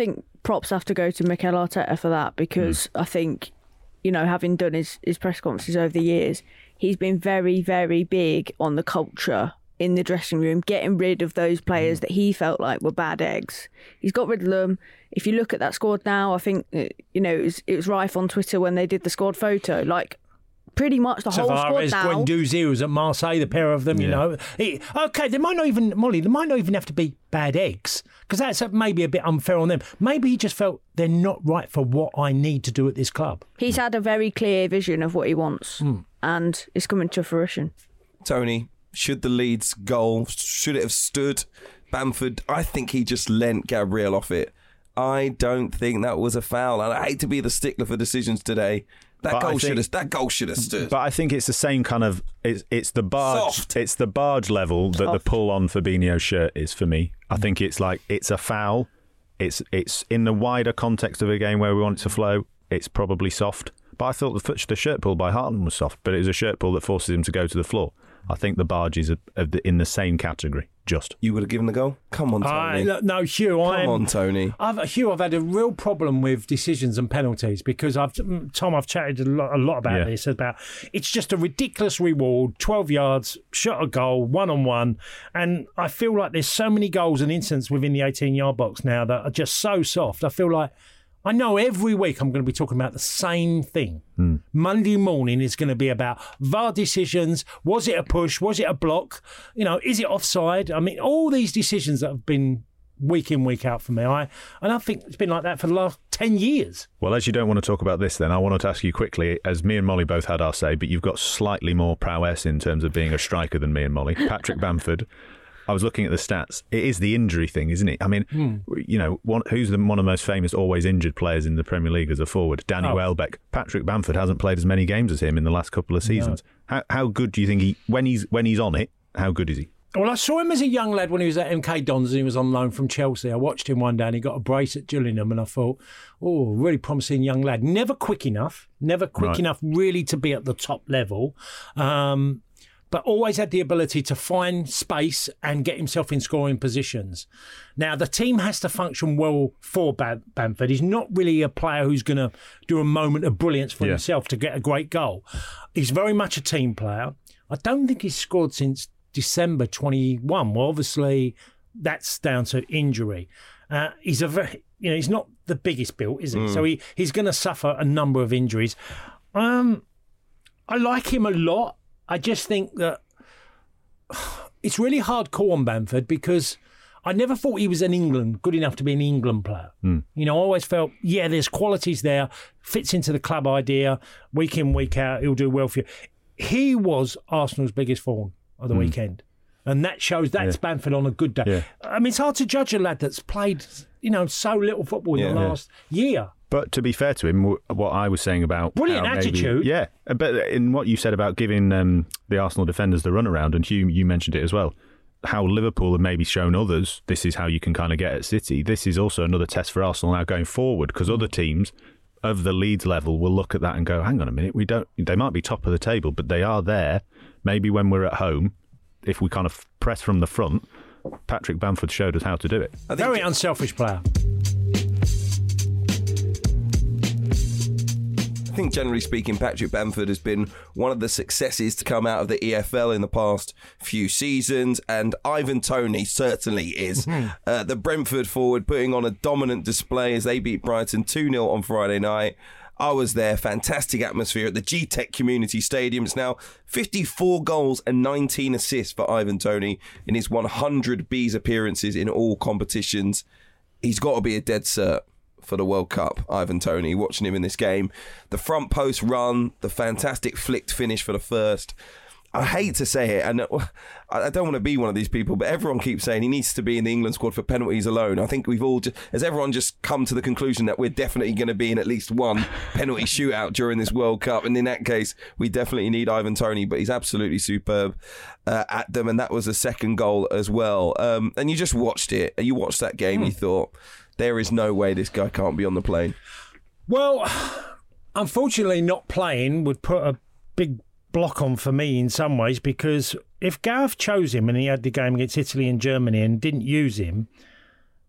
props have to go to Mikel Arteta for that, because I think, having done his press conferences over the years, he's been very, very big on the culture in the dressing room, getting rid of those players that he felt like were bad eggs. He's got rid of them. If you look at that squad now, I think, it was rife on Twitter when they did the squad photo. Like, pretty much the whole squad now. Guendouzi was at Marseille, the pair of them, Okay, they might not even have to be bad eggs, because that's maybe a bit unfair on them. Maybe he just felt they're not right for what I need to do at this club. He's had a very clear vision of what he wants, and it's coming to fruition. Tony, should the Leeds goal, should it have stood? Bamford, I think he just lent Gabriel off it. I don't think that was a foul. And I hate to be the stickler for decisions today. That goal should have stood. But I think it's the same kind of it's the barge. Soft. It's the barge level that the pull on Fabinho's shirt is for me. I think it's like it's a foul. It's in the wider context of a game where we want it to flow. It's probably soft. But I thought the shirt pull by Hartland was soft. But it was a shirt pull that forces him to go to the floor. I think the barge is in the same category. Just you would have given the goal? Come on, Tony. No, Hugh. Come on, Tony. I've had a real problem with decisions and penalties because I've chatted a lot about this. About it's just a ridiculous reward. 12 yards, shot a goal, 1-on-1, and I feel like there's so many goals and incidents within the 18-yard box now that are just so soft. I feel like I know every week I'm going to be talking about the same thing. Monday morning is going to be about VAR decisions. Was it a push? Was it a block? Is it offside? I mean, all these decisions that have been week in, week out for me. And I think it's been like that for the last 10 years. Well, as you don't want to talk about this then, I wanted to ask you quickly, as me and Molly both had our say, but you've got slightly more prowess in terms of being a striker than me and Molly. Patrick Bamford. I was looking at the stats. It is the injury thing, isn't it? I mean, who's one of the most famous always injured players in the Premier League as a forward? Danny Welbeck. Patrick Bamford hasn't played as many games as him in the last couple of seasons. No. How good do you think when he's on it, how good is he? Well, I saw him as a young lad when he was at MK Dons and he was on loan from Chelsea. I watched him one day and he got a brace at Gillingham and I thought, really promising young lad. Never quick enough really to be at the top level. But always had the ability to find space and get himself in scoring positions. Now, the team has to function well for Bamford. He's not really a player who's going to do a moment of brilliance for himself to get a great goal. He's very much a team player. I don't think he's scored since December 21. Well, obviously, that's down to injury. He's he's not the biggest built, is he? So he's going to suffer a number of injuries. I like him a lot. I just think that it's really hard call on Bamford because I never thought he was good enough to be an England player. I always felt, there's qualities there, fits into the club idea, week in, week out, he'll do well for you. He was Arsenal's biggest thorn of the weekend. And that shows that's Bamford on a good day. Yeah. I mean, it's hard to judge a lad that's played, so little football in the last year. But to be fair to him, what I was saying about... Brilliant attitude. Yeah, but in what you said about giving the Arsenal defenders the runaround, and Hugh, you mentioned it as well, how Liverpool have maybe shown others, this is how you can kind of get at City. This is also another test for Arsenal now going forward, because other teams of the Leeds level will look at that and go, hang on a minute, they might be top of the table, but they are there. Maybe when we're at home, if we kind of press from the front, Patrick Bamford showed us how to do it. Very unselfish player. I think generally speaking, Patrick Bamford has been one of the successes to come out of the EFL in the past few seasons, and Ivan Toney certainly is. The Brentford forward putting on a dominant display as they beat Brighton 2-0 on Friday night. I was there, fantastic atmosphere at the G-Tech Community Stadium. It's now 54 goals and 19 assists for Ivan Toney in his 100 Bs appearances in all competitions. He's got to be a dead cert for the World Cup, Ivan Toney, watching him in this game. The front post run, the fantastic flicked finish for the first. I hate to say it, and I don't want to be one of these people, but everyone keeps saying he needs to be in the England squad for penalties alone. I think we've all, has everyone just come to the conclusion that we're definitely going to be in at least one penalty shootout during this World Cup, and in that case, we definitely need Ivan Toney, but he's absolutely superb at them, and that was a second goal as well. And you just watched it, you watched that game, you thought, there is no way this guy can't be on the plane. Well, unfortunately, not playing would put a big block on for me in some ways, because if Gareth chose him and he had the game against Italy and Germany and didn't use him,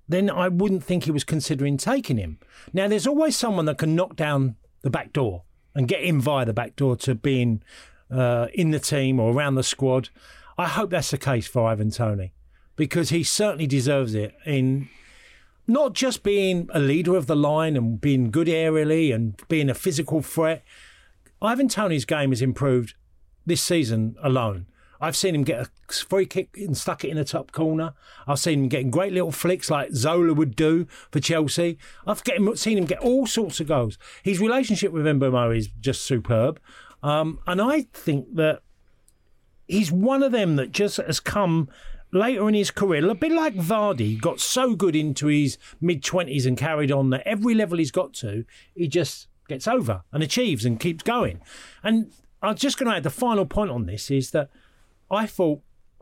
then I wouldn't think he was considering taking him. Now, there's always someone that can knock down the back door and get him via the back door to being in the team or around the squad. I hope that's the case for Ivan Toney, because he certainly deserves it in not just being a leader of the line and being good aerially and being a physical threat. Ivan Toney's game has improved this season alone. I've seen him get a free kick and stuck it in the top corner. I've seen him getting great little flicks like Zola would do for Chelsea. I've seen him get all sorts of goals. His relationship with Mbeumo is just superb. And I think that he's one of them that just has come later in his career, a bit like Vardy, got so good into his mid-20s and carried on that every level he's got to, he just gets over and achieves and keeps going. And I'm just going to add the final point on this is that I thought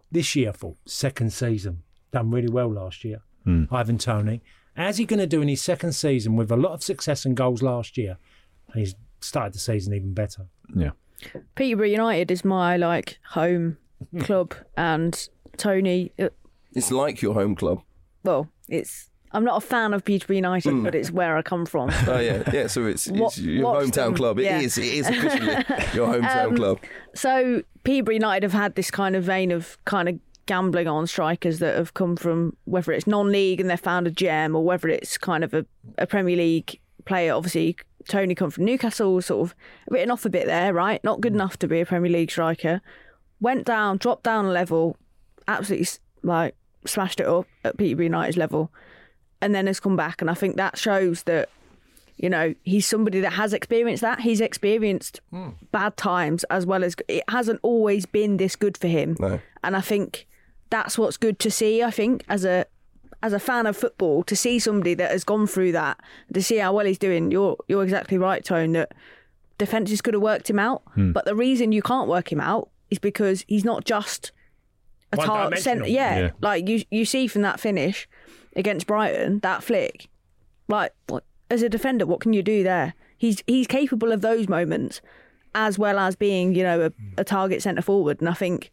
second season, done really well last year, Ivan Toney. How's he going to do in his second season with a lot of success and goals last year? And he's started the season even better. Yeah. Peterborough United is my home club, and Toney. It's like your home club. Well, I'm not a fan of Peterborough United, but it's where I come from. Oh yeah. So it's your hometown club. It is officially your hometown club. So Peterborough United have had this kind of vein of kind of gambling on strikers that have come from, whether it's non-league and they've found a gem, or whether it's kind of a Premier League player. Obviously, Toney come from Newcastle, sort of written off a bit there, right? Not good enough to be a Premier League striker. Went down, dropped down a level, absolutely smashed it up at Peterborough United's level, and then has come back. And I think that shows that, he's somebody that has experienced that. He's experienced bad times as well as it hasn't always been this good for him. No. And I think that's what's good to see. I think as a fan of football, to see somebody that has gone through that, to see how well he's doing. You're exactly right, Tone, that defences could have worked him out. But the reason you can't work him out is because he's not just a target centre. Yeah, like you see from that finish against Brighton, that flick, as a defender, what can you do there? He's capable of those moments as well as being, a target centre forward. And I think,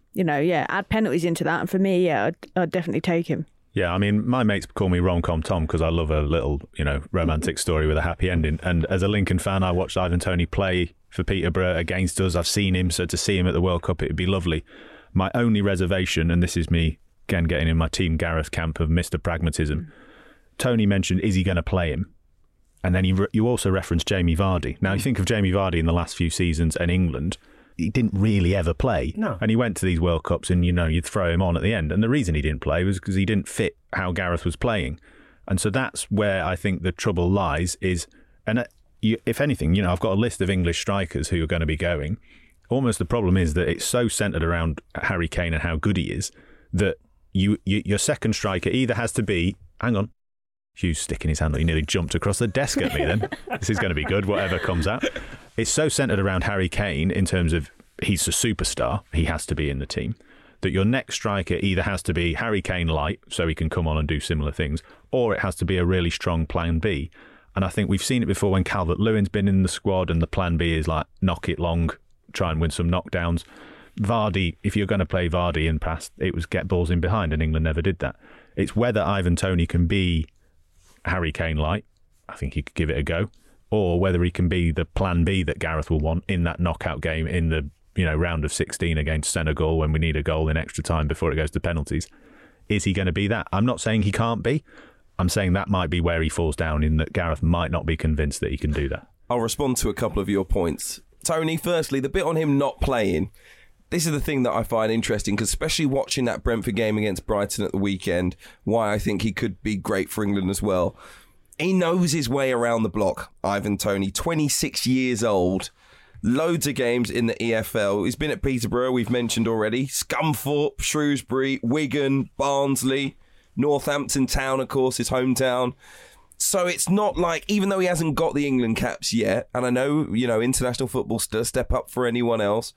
add penalties into that. And for me, I'd definitely take him. Yeah, I mean, my mates call me Rom-Com Tom because I love a little, romantic story with a happy ending. And as a Lincoln fan, I watched Ivan Toney play for Peterborough against us. I've seen him, so to see him at the World Cup, it would be lovely. My only reservation, and this is me, again, getting in my Team Gareth camp of Mr. Pragmatism, Toney mentioned, is he going to play him? And then you also referenced Jamie Vardy. Now, you think of Jamie Vardy in the last few seasons in England, he didn't really ever play. No. And he went to these World Cups and, you'd throw him on at the end. And the reason he didn't play was because he didn't fit how Gareth was playing. And so that's where I think the trouble lies is, and if anything, I've got a list of English strikers who are going to be going. Almost the problem is that it's so centred around Harry Kane and how good he is that your second striker either has to be, hang on, Hugh's sticking his hand up. He nearly jumped across the desk at me then. This is going to be good, whatever comes out. It's so centred around Harry Kane in terms of he's a superstar, he has to be in the team, that your next striker either has to be Harry Kane light, so he can come on and do similar things, or it has to be a really strong plan B. And I think we've seen it before when Calvert-Lewin's been in the squad and the plan B is knock it long, try and win some knockdowns. Vardy, if you're going to play Vardy in past, it was get balls in behind, and England never did that. It's whether Ivan Toney can be Harry Kane light, I think he could give it a go, or whether he can be the plan B that Gareth will want in that knockout game in the round of 16 against Senegal when we need a goal in extra time before it goes to penalties. Is he going to be that? I'm not saying he can't be. I'm saying that might be where he falls down, in that Gareth might not be convinced that he can do that. I'll respond to a couple of your points. Tony, firstly, the bit on him not playing, this is the thing that I find interesting, because especially watching that Brentford game against Brighton at the weekend, why I think he could be great for England as well. He knows his way around the block, Ivan Toney, 26 years old, loads of games in the EFL. He's been at Peterborough, we've mentioned already, Scunthorpe, Shrewsbury, Wigan, Barnsley, Northampton Town, of course, his hometown. So it's not like, even though he hasn't got the England caps yet, and I know, international football does step up for anyone else,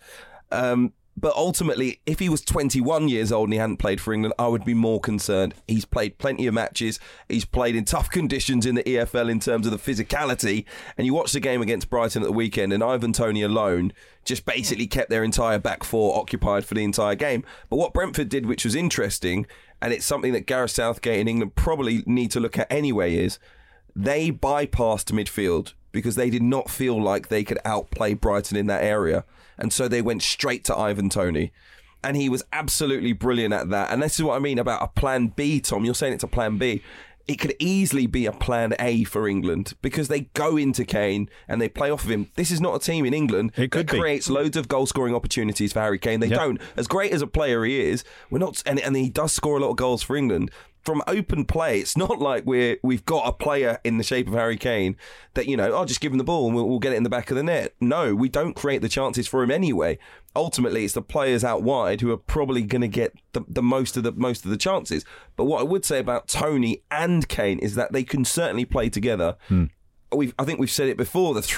but ultimately, if he was 21 years old and he hadn't played for England, I would be more concerned. He's played plenty of matches. He's played in tough conditions in the EFL in terms of the physicality. And you watch the game against Brighton at the weekend, and Ivan Toney alone just basically kept their entire back four occupied for the entire game. But what Brentford did, which was interesting, and it's something that Gareth Southgate in England probably need to look at anyway, is they bypassed midfield because they did not feel like they could outplay Brighton in that area. And so they went straight to Ivan Toney. And he was absolutely brilliant at that. And this is what I mean about a plan B, Tom. You're saying it's a plan B. It could easily be a plan A for England because they go into Kane and they play off of him. This is not a team in England that creates loads of goal-scoring opportunities for Harry Kane. They don't. As great as a player he is, we're not, and he does score a lot of goals for England. From open play, it's not like we've got a player in the shape of Harry Kane that, I'll just give him the ball and we'll get it in the back of the net. No, we don't create the chances for him anyway. Ultimately, it's the players out wide who are probably going to get the most of the chances. But what I would say about Toney and Kane is that they can certainly play together. I think we've said it before, the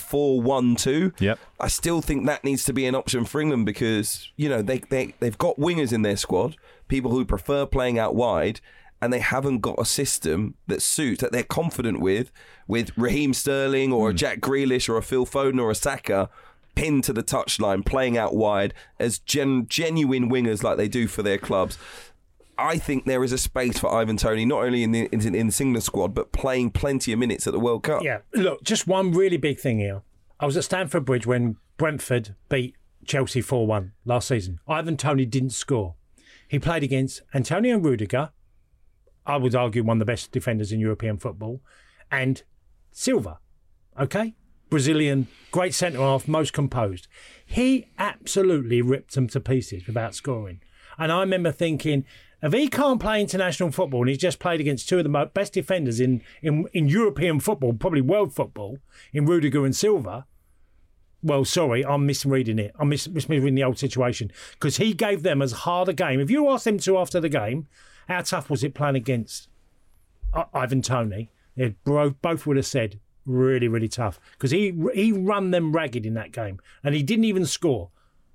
3-4-1-2. Yep. I still think that needs to be an option for England because, they've got wingers in their squad, people who prefer playing out wide, and they haven't got a system that suits, that they're confident with Raheem Sterling or a Jack Grealish or a Phil Foden or a Saka pinned to the touchline, playing out wide as genuine wingers like they do for their clubs. I think there is a space for Ivan Toney, not only in the England squad, but playing plenty of minutes at the World Cup. Yeah, look, just one really big thing here. I was at Stamford Bridge when Brentford beat Chelsea 4-1 last season. Ivan Toney didn't score. He played against Antonio Rudiger, I would argue one of the best defenders in European football, and Silva, okay? Brazilian, great centre-half, most composed. He absolutely ripped them to pieces without scoring. And I remember thinking, if he can't play international football and he's just played against two of the best defenders in European football, probably world football, in Rudiger and Silva, well, sorry, I'm misreading it. I'm misreading the old situation because he gave them as hard a game. If you asked them to after the game, how tough was it playing against Ivan Toney? They both would have said really, really tough because he run them ragged in that game and he didn't even score.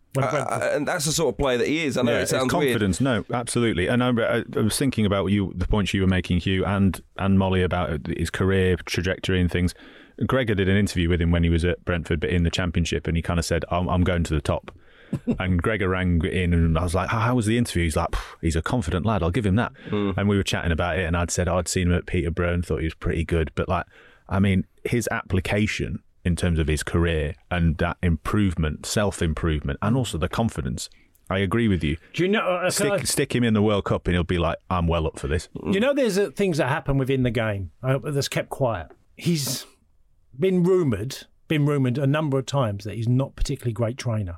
And that's the sort of player that he is. I know it sounds confidence, weird. No, absolutely. And I was thinking about the points you were making, Hugh, and Molly, about his career trajectory and things. Gregor did an interview with him when he was at Brentford, but in the Championship, and he kind of said, I'm going to the top. And Gregor rang in and I was like, how was the interview? He's like, he's a confident lad, I'll give him that. And we were chatting about it and I'd said I'd seen him at Peterborough and thought he was pretty good. But his application in terms of his career and that improvement, self-improvement, and also the confidence. I agree with you. Do you know? Stick him in the World Cup and he'll be like, I'm well up for this. You know, there's things that happen within the game that's kept quiet. He's been rumoured a number of times that he's not a particularly great trainer.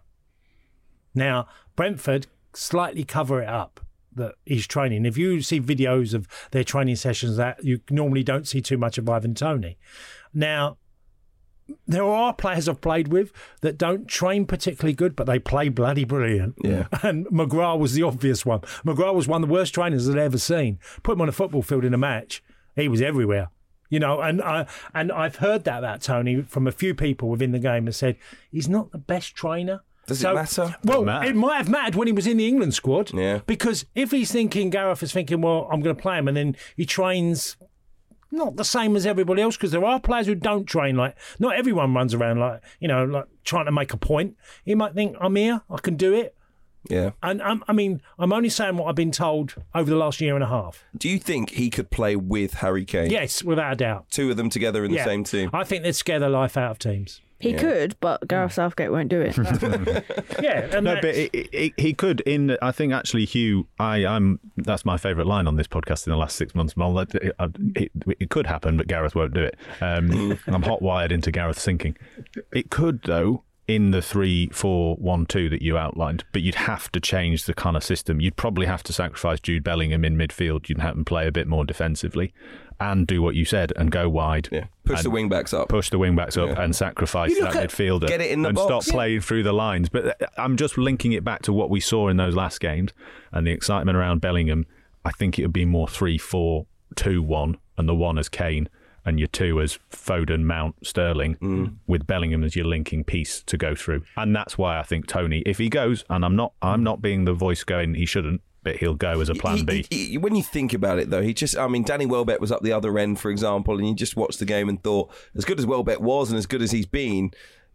Now, Brentford slightly cover it up that he's training. If you see videos of their training sessions, that you normally don't see too much of Ivan Toney. Now, there are players I've played with that don't train particularly good, but they play bloody brilliant. Yeah. And McGrath was the obvious one. McGrath was one of the worst trainers I'd ever seen. Put him on a football field in a match, he was everywhere. And I've heard that about Toney from a few people within the game that said he's not the best trainer. Does it matter? Well, it might have mattered when he was in the England squad. Yeah. Because if Gareth is thinking, well, I'm going to play him, and then he trains not the same as everybody else, because there are players who don't train like. Not everyone runs around like trying to make a point. He might think, I'm here, I can do it. Yeah. And I'm only saying what I've been told over the last year and a half. Do you think he could play with Harry Kane? Yes, without a doubt. Two of them together in the same team. I think they'd scare the life out of teams. He could, but Gareth Southgate won't do it. But he could. I think actually, Hugh, that's my favourite line on this podcast in the last 6 months. It could happen, but Gareth won't do it. I'm hot wired into Gareth sinking. It could, though, in the 3-4-1-2 that you outlined, but you'd have to change the kind of system. You'd probably have to sacrifice Jude Bellingham in midfield. You'd have him play a bit more defensively and do what you said and go wide. Yeah. Push the wing-backs up. And sacrifice that midfielder. Get it in the and box. Stop playing through the lines. But I'm just linking it back to what we saw in those last games and the excitement around Bellingham. I think it would be more 3-4-2-1 and the one as Kane and your two as Foden, Mount, Sterling, with Bellingham as your linking piece to go through. And that's why I think Toney, if he goes, and I'm not being the voice going he shouldn't, but he'll go as a plan B. When you think about it, though, Danny Welbeck was up the other end, for example, and you just watched the game and thought, as good as Welbeck was and as good as he's been,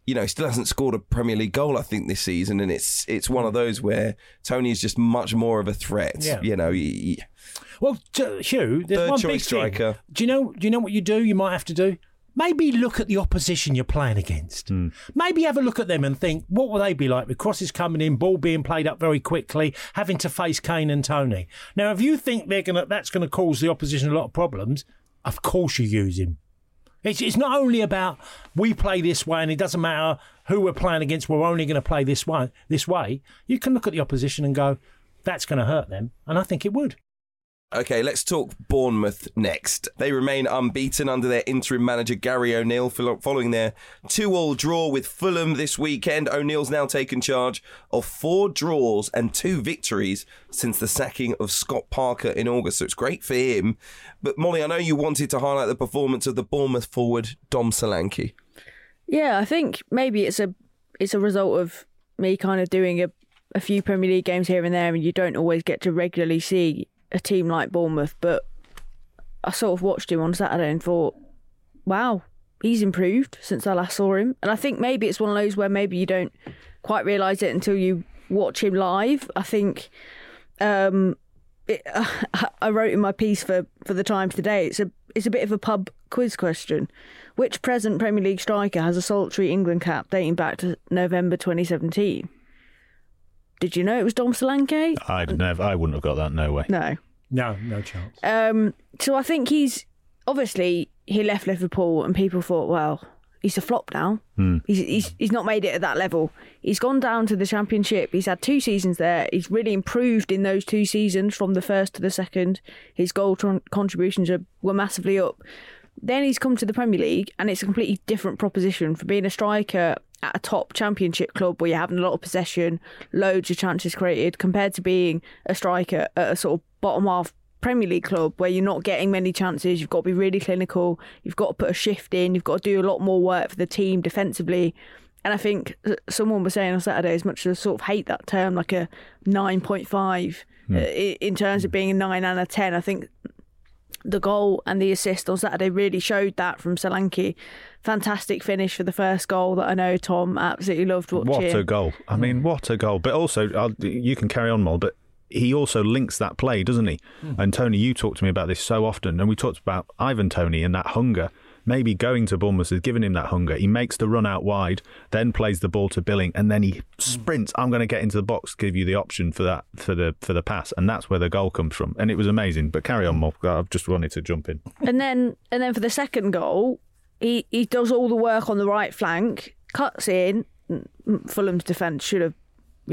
still hasn't scored a Premier League goal, I think, this season. And it's one of those where Tony is just much more of a threat. Yeah. Well, Hugh, there's one big striker. Thing. Do you know what you might have to do? Maybe look at the opposition you're playing against. Maybe have a look at them and think, what will they be like with crosses coming in, ball being played up very quickly, having to face Kane and Tony. Now, if you think that's going to cause the opposition a lot of problems, of course you use him. It's not only about we play this way and it doesn't matter who we're playing against, we're only going to play this way. You can look at the opposition and go, that's going to hurt them. And I think it would. OK, let's talk Bournemouth next. They remain unbeaten under their interim manager Gary O'Neill following their 2-2 draw with Fulham this weekend. O'Neill's now taken charge of 4 draws and 2 victories since the sacking of Scott Parker in August, so it's great for him. But Molly, I know you wanted to highlight the performance of the Bournemouth forward Dom Solanke. Yeah, I think maybe it's a result of me kind of doing a few Premier League games here and there, and you don't always get to regularly see a team like Bournemouth, but I sort of watched him on Saturday and thought, wow, he's improved since I last saw him. And I think maybe it's one of those where maybe you don't quite realise it until you watch him live. I think I wrote in my piece for the Times today, it's a bit of a pub quiz question. Which present Premier League striker has a solitary England cap dating back to November 2017? Did you know it was Dom Solanke? I wouldn't have got that, no way. No chance. So I think he left Liverpool and people thought, well, he's a flop now. He's not made it at that level. He's gone down to the Championship. He's had 2 seasons there. He's really improved in those 2 seasons from the first to the second. His goal contributions were massively up. Then he's come to the Premier League and it's a completely different proposition for being a striker at a top Championship club where you're having a lot of possession, loads of chances created, compared to being a striker at a sort of bottom half Premier League club where you're not getting many chances. You've got to be really clinical. You've got to put a shift in. You've got to do a lot more work for the team defensively. And I think someone was saying on Saturday, as much as I sort of hate that term, like a 9.5 in terms of being a 9 and a 10, I think the goal and the assist on Saturday really showed that from Solanke. Fantastic finish for the first goal that I know Tom absolutely loved watching. What a goal. I mean, what a goal. But also, you can carry on, Mol, but he also links that play, doesn't he? And Tony, you talk to me about this so often, and we talked about Ivan Toney and that hunger. Maybe going to Bournemouth has given him that hunger. He makes the run out wide, then plays the ball to Billing, and then he sprints. I'm going to get into the box, give you the option for that for the pass, and that's where the goal comes from. And it was amazing. But carry on, Mol. I've just wanted to jump in. And then for the second goal, he does all the work on the right flank, cuts in. Fulham's defence should have,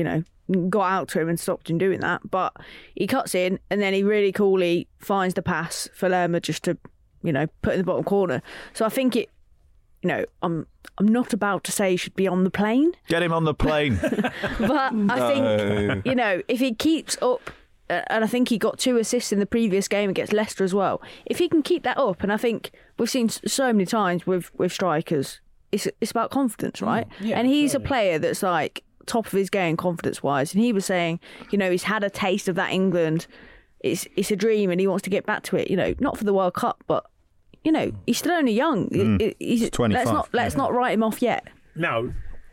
got out to him and stopped him doing that. But he cuts in, and then he really coolly finds the pass for Lerma just to, put in the bottom corner. So I think I'm not about to say he should be on the plane. Get him on the plane. But I think, if he keeps up, and I think he got 2 assists in the previous game against Leicester as well. If he can keep that up, and I think we've seen so many times with strikers, it's about confidence, right? Yeah, and he's certainly a player that's like top of his game confidence-wise. And he was saying, he's had a taste of that England. It's a dream and he wants to get back to it, not for the World Cup, but, he's still only young. He's 25. Let's not write him off yet. No.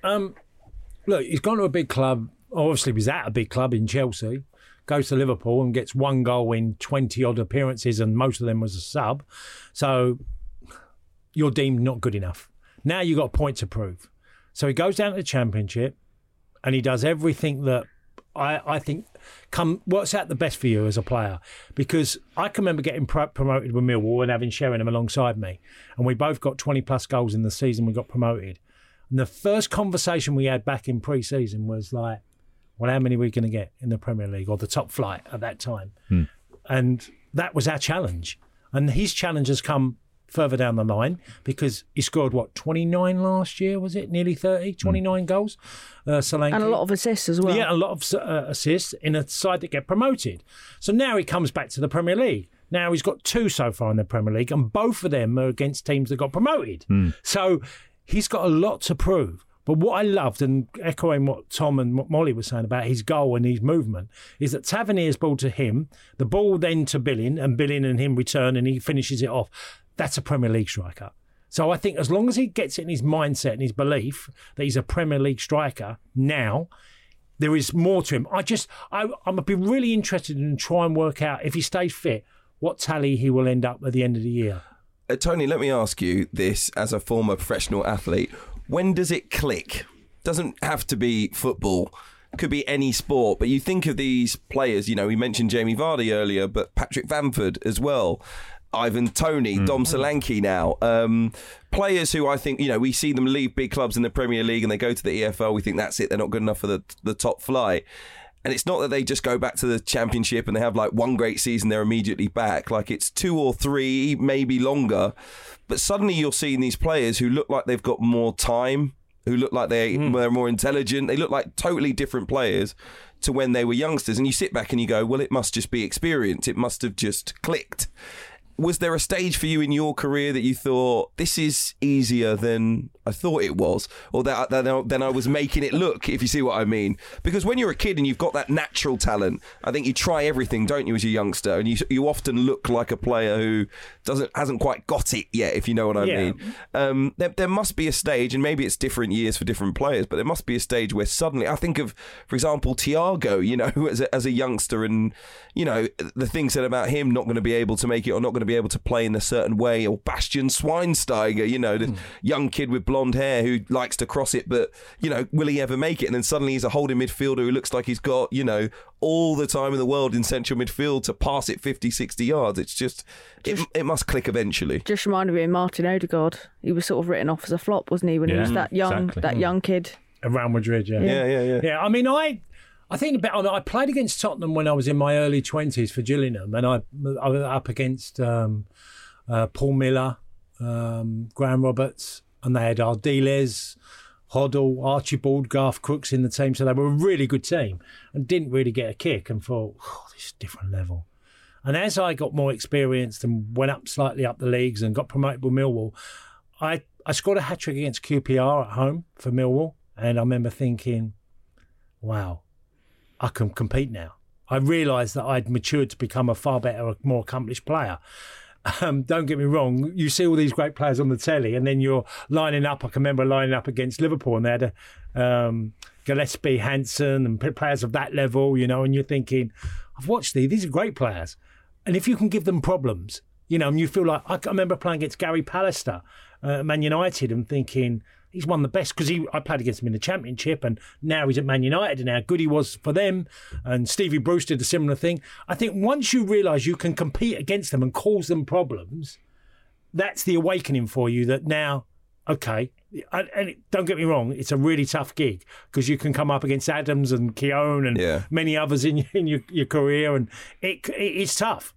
Look, he's gone to a big club. Obviously, he was at a big club in Chelsea. Goes to Liverpool and gets 1 goal in 20-odd appearances, and most of them was a sub. So you're deemed not good enough. Now you've got a point to prove. So he goes down to the Championship and he does everything that I think works out the best for you as a player. Because I can remember getting promoted with Millwall and having Sheringham alongside me. And we both got 20-plus goals in the season we got promoted. And the first conversation we had back in pre-season was like, well, how many are we going to get in the Premier League or the top flight at that time? And that was our challenge. And his challenge has come further down the line because he scored, 29 last year, was it? Nearly 30, 29 goals. Solanke. And a lot of assists as well. Yeah, a lot of assists in a side that get promoted. So now he comes back to the Premier League. Now he's got 2 so far in the Premier League, and both of them are against teams that got promoted. So he's got a lot to prove. But what I loved, and echoing what Tom and what Molly were saying about his goal and his movement, is that Tavernier's ball to him, the ball then to Billing, and Billing and him return and he finishes it off. That's a Premier League striker. So I think as long as he gets it in his mindset and his belief that he's a Premier League striker now, there is more to him. I'm going to be really interested in try and work out, if he stays fit, what tally he will end up at the end of the year. Tony, let me ask you this as a former professional athlete. When does it click? Doesn't have to be football. Could be any sport. But you think of these players, we mentioned Jamie Vardy earlier, but Patrick Bamford as well. Ivan Toney, Dom Solanke now. Players who I think, we see them leave big clubs in the Premier League and they go to the EFL. We think that's it. They're not good enough for the top flight. And it's not that they just go back to the Championship and they have like one great season, they're immediately back. Like it's 2 or 3, maybe longer. But suddenly you're seeing these players who look like they've got more time, who look like they're more intelligent. They look like totally different players to when they were youngsters. And you sit back and you go, well, it must just be experience. It must have just clicked. Was there a stage for you in your career that you thought, this is easier than I thought it was, or that I was making it look, if you see what I mean? Because when you're a kid and you've got that natural talent, I think you try everything, don't you, as a youngster? And you often look like a player who hasn't quite got it yet, if you know what I mean. There must be a stage, and maybe it's different years for different players, but there must be a stage where suddenly, I think of, for example, Thiago, as a youngster, and, the things said about him not going to be able to make it or not going to be able to play in a certain way, or Bastian Schweinsteiger, the young kid with blonde hair who likes to cross it, but will he ever make it? And then suddenly he's a holding midfielder who looks like he's got all the time in the world in central midfield to pass it 50-60 yards. It's just it must click eventually. Just reminded me of Martin Odegaard. He was sort of written off as a flop, wasn't he, when he was that young, exactly. Young kid around Madrid? Yeah. I mean, I think about. I played against Tottenham when I was in my early 20s for Gillingham, and I was up against Paul Miller, Graham Roberts, and they had Ardiles, Hoddle, Archibald, Garth Crooks in the team, so they were a really good team and didn't really get a kick, and thought, this is a different level. And as I got more experienced and went up slightly up the leagues and got promoted with Millwall, I scored a hat-trick against QPR at home for Millwall, and I remember thinking, wow, I can compete now. I realised that I'd matured to become a far better, more accomplished player. Don't get me wrong, you see all these great players on the telly, and then you're lining up. I can remember lining up against Liverpool, and they had Gillespie, Hansen, and players of that level, and you're thinking, I've watched these are great players. And if you can give them problems, and you feel like, I remember playing against Gary Pallister at Man United and thinking, he's one of the best, because I played against him in the Championship, and now he's at Man United, and how good he was for them. And Stevie Bruce did a similar thing. I think once you realise you can compete against them and cause them problems, that's the awakening for you that now, okay, and don't get me wrong, it's a really tough gig, because you can come up against Adams and Keown and many others in your career, and it's tough.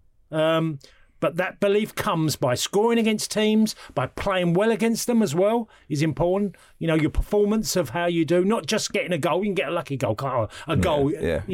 But that belief comes by scoring against teams, by playing well against them as well, is important. Your performance of how you do, not just getting a goal. You can get a lucky goal, can't you? A goal,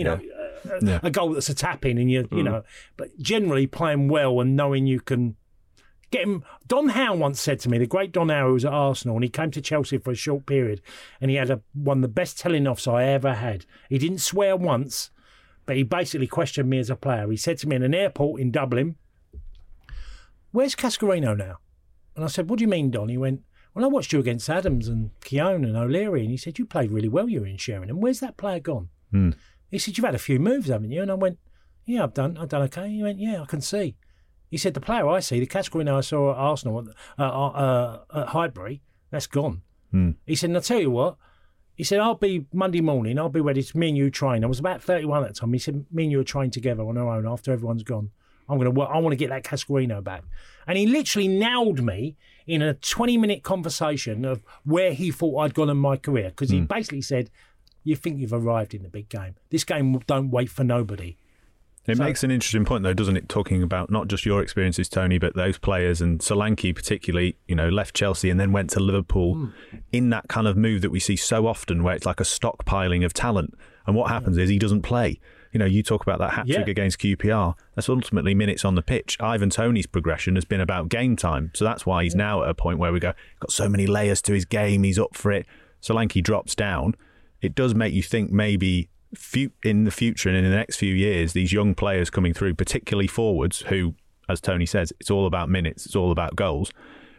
a goal that's a tap-in, and but generally playing well and knowing you can get him. Don Howe once said to me, the great Don Howe, who was at Arsenal, and he came to Chelsea for a short period, and he had one of the best telling-offs I ever had. He didn't swear once, but he basically questioned me as a player. He said to me in an airport in Dublin, "Where's Cascarino now?" And I said, "What do you mean, Don?" He went, "Well, I watched you against Adams and Keown and O'Leary." And he said, "You played really well, you were in Sheringham. Where's that player gone?" He said, "You've had a few moves, haven't you?" And I went, "Yeah, I've done okay." He went, "Yeah, I can see." He said, "The player I see, the Cascarino I saw at Arsenal at Highbury, that's gone." He said, "And I'll tell you what," he said, "I'll be Monday morning, I'll be ready to, me and you train." I was about 31 at the time. He said, "Me and you will train together on our own after everyone's gone. I want to get that Cascarino back." And he literally nailed me in a 20-minute conversation of where he thought I'd gone in my career, because he basically said, "You think you've arrived in the big game. This game don't wait for nobody." It makes an interesting point, though, doesn't it, talking about not just your experiences, Tony, but those players, and Solanke particularly, left Chelsea and then went to Liverpool in that kind of move that we see so often, where it's like a stockpiling of talent. And what happens is he doesn't play. You talk about that hat-trick against QPR. That's ultimately minutes on the pitch. Ivan Toney's progression has been about game time. So that's why he's now at a point where we go, got so many layers to his game, he's up for it. Solanke drops down. It does make you think maybe in the future and in the next few years, these young players coming through, particularly forwards, who, as Tony says, it's all about minutes, it's all about goals.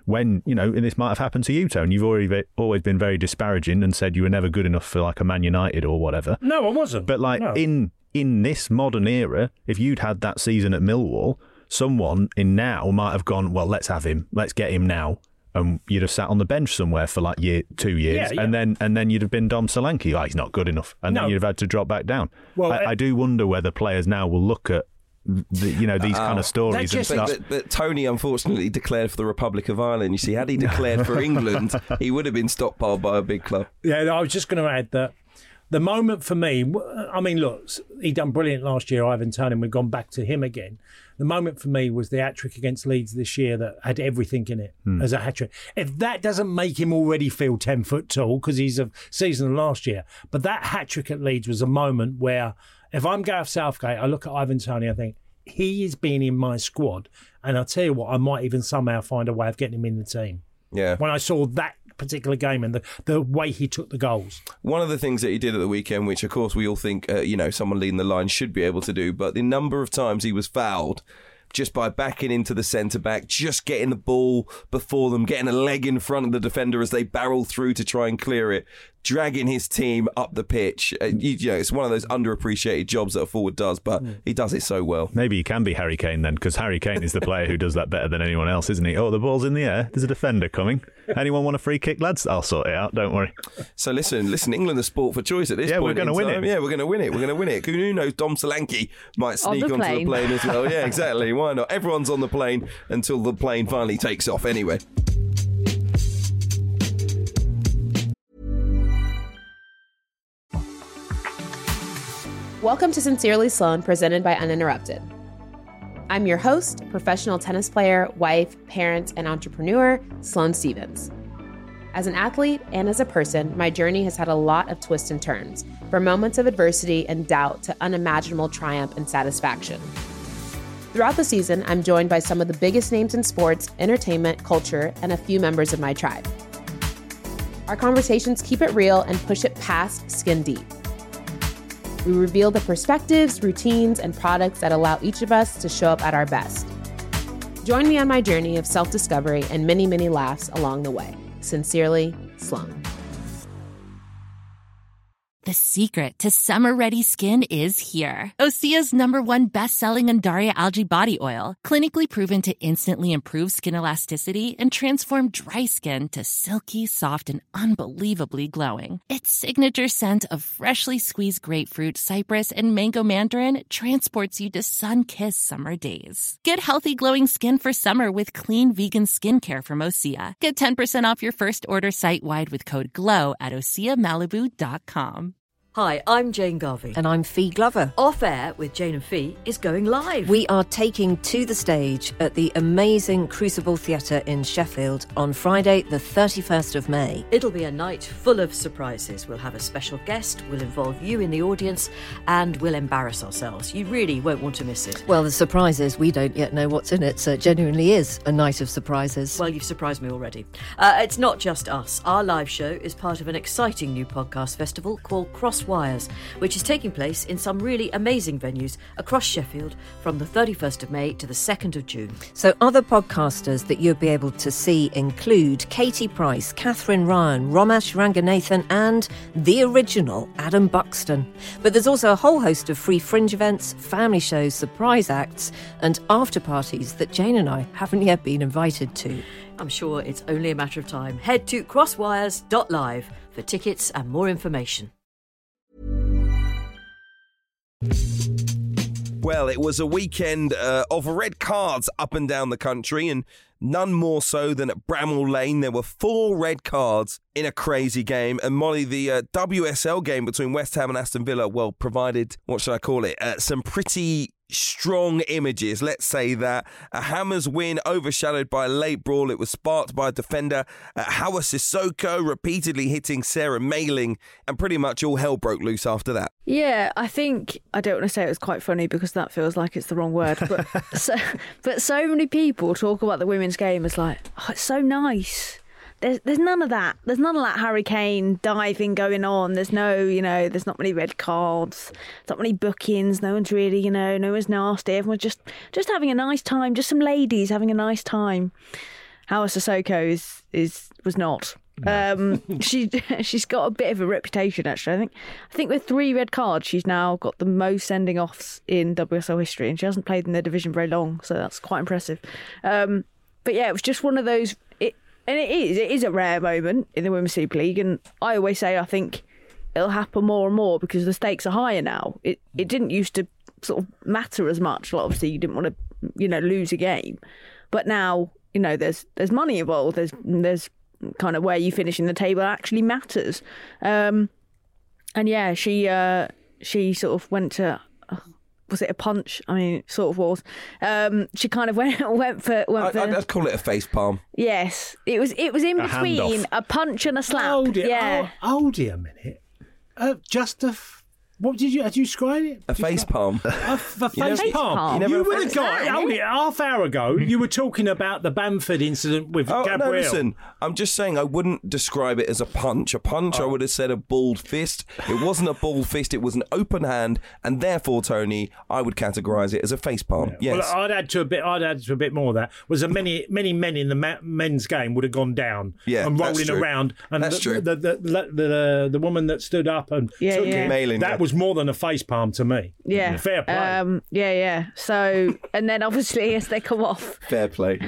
when, and this might have happened to you, Tone. You've always been very disparaging and said you were never good enough for like a Man United or whatever. No, I wasn't. But in this modern era, if you'd had that season at Millwall, someone in now might have gone, well, let's have him. Let's get him now. And you'd have sat on the bench somewhere for like 2 years, Yeah. and then you'd have been Dom Solanke. Oh, he's not good enough, and then you'd have had to drop back down. Well, I do wonder whether players now will look at these kind of stories and stuff. But Tony unfortunately declared for the Republic of Ireland. You see, had he declared for England, he would have been stockpiled by a big club. Yeah, I was just going to add that the moment for me, I mean, look, he done brilliant last year, Ivan Toney, and we've gone back to him again. The moment for me was the hat-trick against Leeds this year that had everything in it as a hat-trick. If that doesn't make him already feel 10 foot tall, because he's a season of last year, but that hat-trick at Leeds was a moment where if I'm Gareth Southgate, I look at Ivan Toney, I think, he is being in my squad, and I'll tell you what, I might even somehow find a way of getting him in the team. Yeah. When I saw that particular game and the way he took the goals. One of the things that he did at the weekend, which of course we all think someone leading the line should be able to do, but the number of times he was fouled just by backing into the centre-back, just getting the ball before them, getting a leg in front of the defender as they barrel through to try and clear it, dragging his team up the pitch. It's one of those underappreciated jobs that a forward does, but he does it so well. Maybe he can be Harry Kane then, because Harry Kane is the player who does that better than anyone else, isn't he? Oh, the ball's in the air. There's a defender coming. Anyone want a free kick, lads? I'll sort it out. Don't worry. So listen, England are sport for choice at this point. Yeah, we're going to win it. Yeah, we're going to win it. We're going to win it. Who knows? Dom Solanke might sneak onto the plane as well. Yeah, exactly. Why not? Everyone's on the plane until the plane finally takes off anyway. Welcome to Sincerely Sloan, presented by Uninterrupted. I'm your host, professional tennis player, wife, parent, and entrepreneur, Sloane Stephens. As an athlete and as a person, my journey has had a lot of twists and turns, from moments of adversity and doubt to unimaginable triumph and satisfaction. Throughout the season, I'm joined by some of the biggest names in sports, entertainment, culture, and a few members of my tribe. Our conversations keep it real and push it past skin deep. We reveal the perspectives, routines, and products that allow each of us to show up at our best. Join me on my journey of self-discovery and many, many laughs along the way. Sincerely, Sloane. The secret to summer-ready skin is here. Osea's #1 best-selling Undaria Algae Body Oil, clinically proven to instantly improve skin elasticity and transform dry skin to silky, soft, and unbelievably glowing. Its signature scent of freshly squeezed grapefruit, cypress, and mango mandarin transports you to sun-kissed summer days. Get healthy, glowing skin for summer with clean vegan skincare from Osea. Get 10% off your first order site-wide with code GLOW at OseaMalibu.com. Hi, I'm Jane Garvey. And I'm Fee Glover. Off Air with Jane and Fee is going live. We are taking to the stage at the amazing Crucible Theatre in Sheffield on Friday, the 31st of May. It'll be a night full of surprises. We'll have a special guest, we'll involve you in the audience, and we'll embarrass ourselves. You really won't want to miss it. Well, the surprise is we don't yet know what's in it, so it genuinely is a night of surprises. Well, you've surprised me already. It's not just us. Our live show is part of an exciting new podcast festival called Crosswires, which is taking place in some really amazing venues across Sheffield from the 31st of May to the 2nd of June. So other podcasters that you'll be able to see include Katie Price, Catherine Ryan, Romesh Ranganathan and the original Adam Buxton. But there's also a whole host of free fringe events, family shows, surprise acts and after parties that Jane and I haven't yet been invited to. I'm sure it's only a matter of time. Head to crosswires.live for tickets and more information. Well, it was a weekend of red cards up and down the country, and none more so than at Bramall Lane. There were 4 red cards in a crazy game. And Molly, the WSL game between West Ham and Aston Villa, well, provided, what should I call it, some pretty strong images, let's say that. A Hammers win overshadowed by a late brawl. It was sparked by a defender, Hawa Sissoko repeatedly hitting Sarah Mailing, and pretty much all hell broke loose after that. Yeah, I think, I don't want to say it was quite funny because that feels like it's the wrong word, but so many people talk about the women's game as like, oh, it's so nice. There's none of that. There's none of that Harry Kane diving going on. There's no, there's not many red cards. There's not many bookings. No one's really, no one's nasty. Everyone's just having a nice time. Just some ladies having a nice time. Hawa Sissoko was not. She's got a bit of a reputation, actually. I think with 3 red cards, she's now got the most sending offs in WSL history, and she hasn't played in the division very long, so that's quite impressive. But yeah, it was just one of those. It is a rare moment in the Women's Super League, and I always say I think it'll happen more and more because the stakes are higher now. It didn't used to sort of matter as much. Like, obviously, you didn't want to lose a game, but now there's money involved. There's kind of where you finish in the table actually matters. And yeah, she sort of went to. Was it a punch? I mean, it sort of was. She kind of went for. I'd call it a face palm. Yes, it was in between a punch and a slap. Hold it, yeah. Hold it a minute. Just a. What did you describe it? A face palm. A face palm. You were the guy. Hold it. Half hour ago, you were talking about the Bamford incident with Gabrielle. No, listen. I'm just saying I wouldn't describe it as a punch. A punch, I would have said a balled fist. It wasn't a balled fist. It was an open hand, and therefore, Tony, I would categorise it as a face palm. Yeah. Yes. Well, I'd add to a bit more of that. Was that many men in the men's game would have gone down and rolling around. And that's true. The woman that stood up and took it, that was more than a face palm to me. Yeah. Fair play. Yeah. So, and then obviously as they come off, fair play.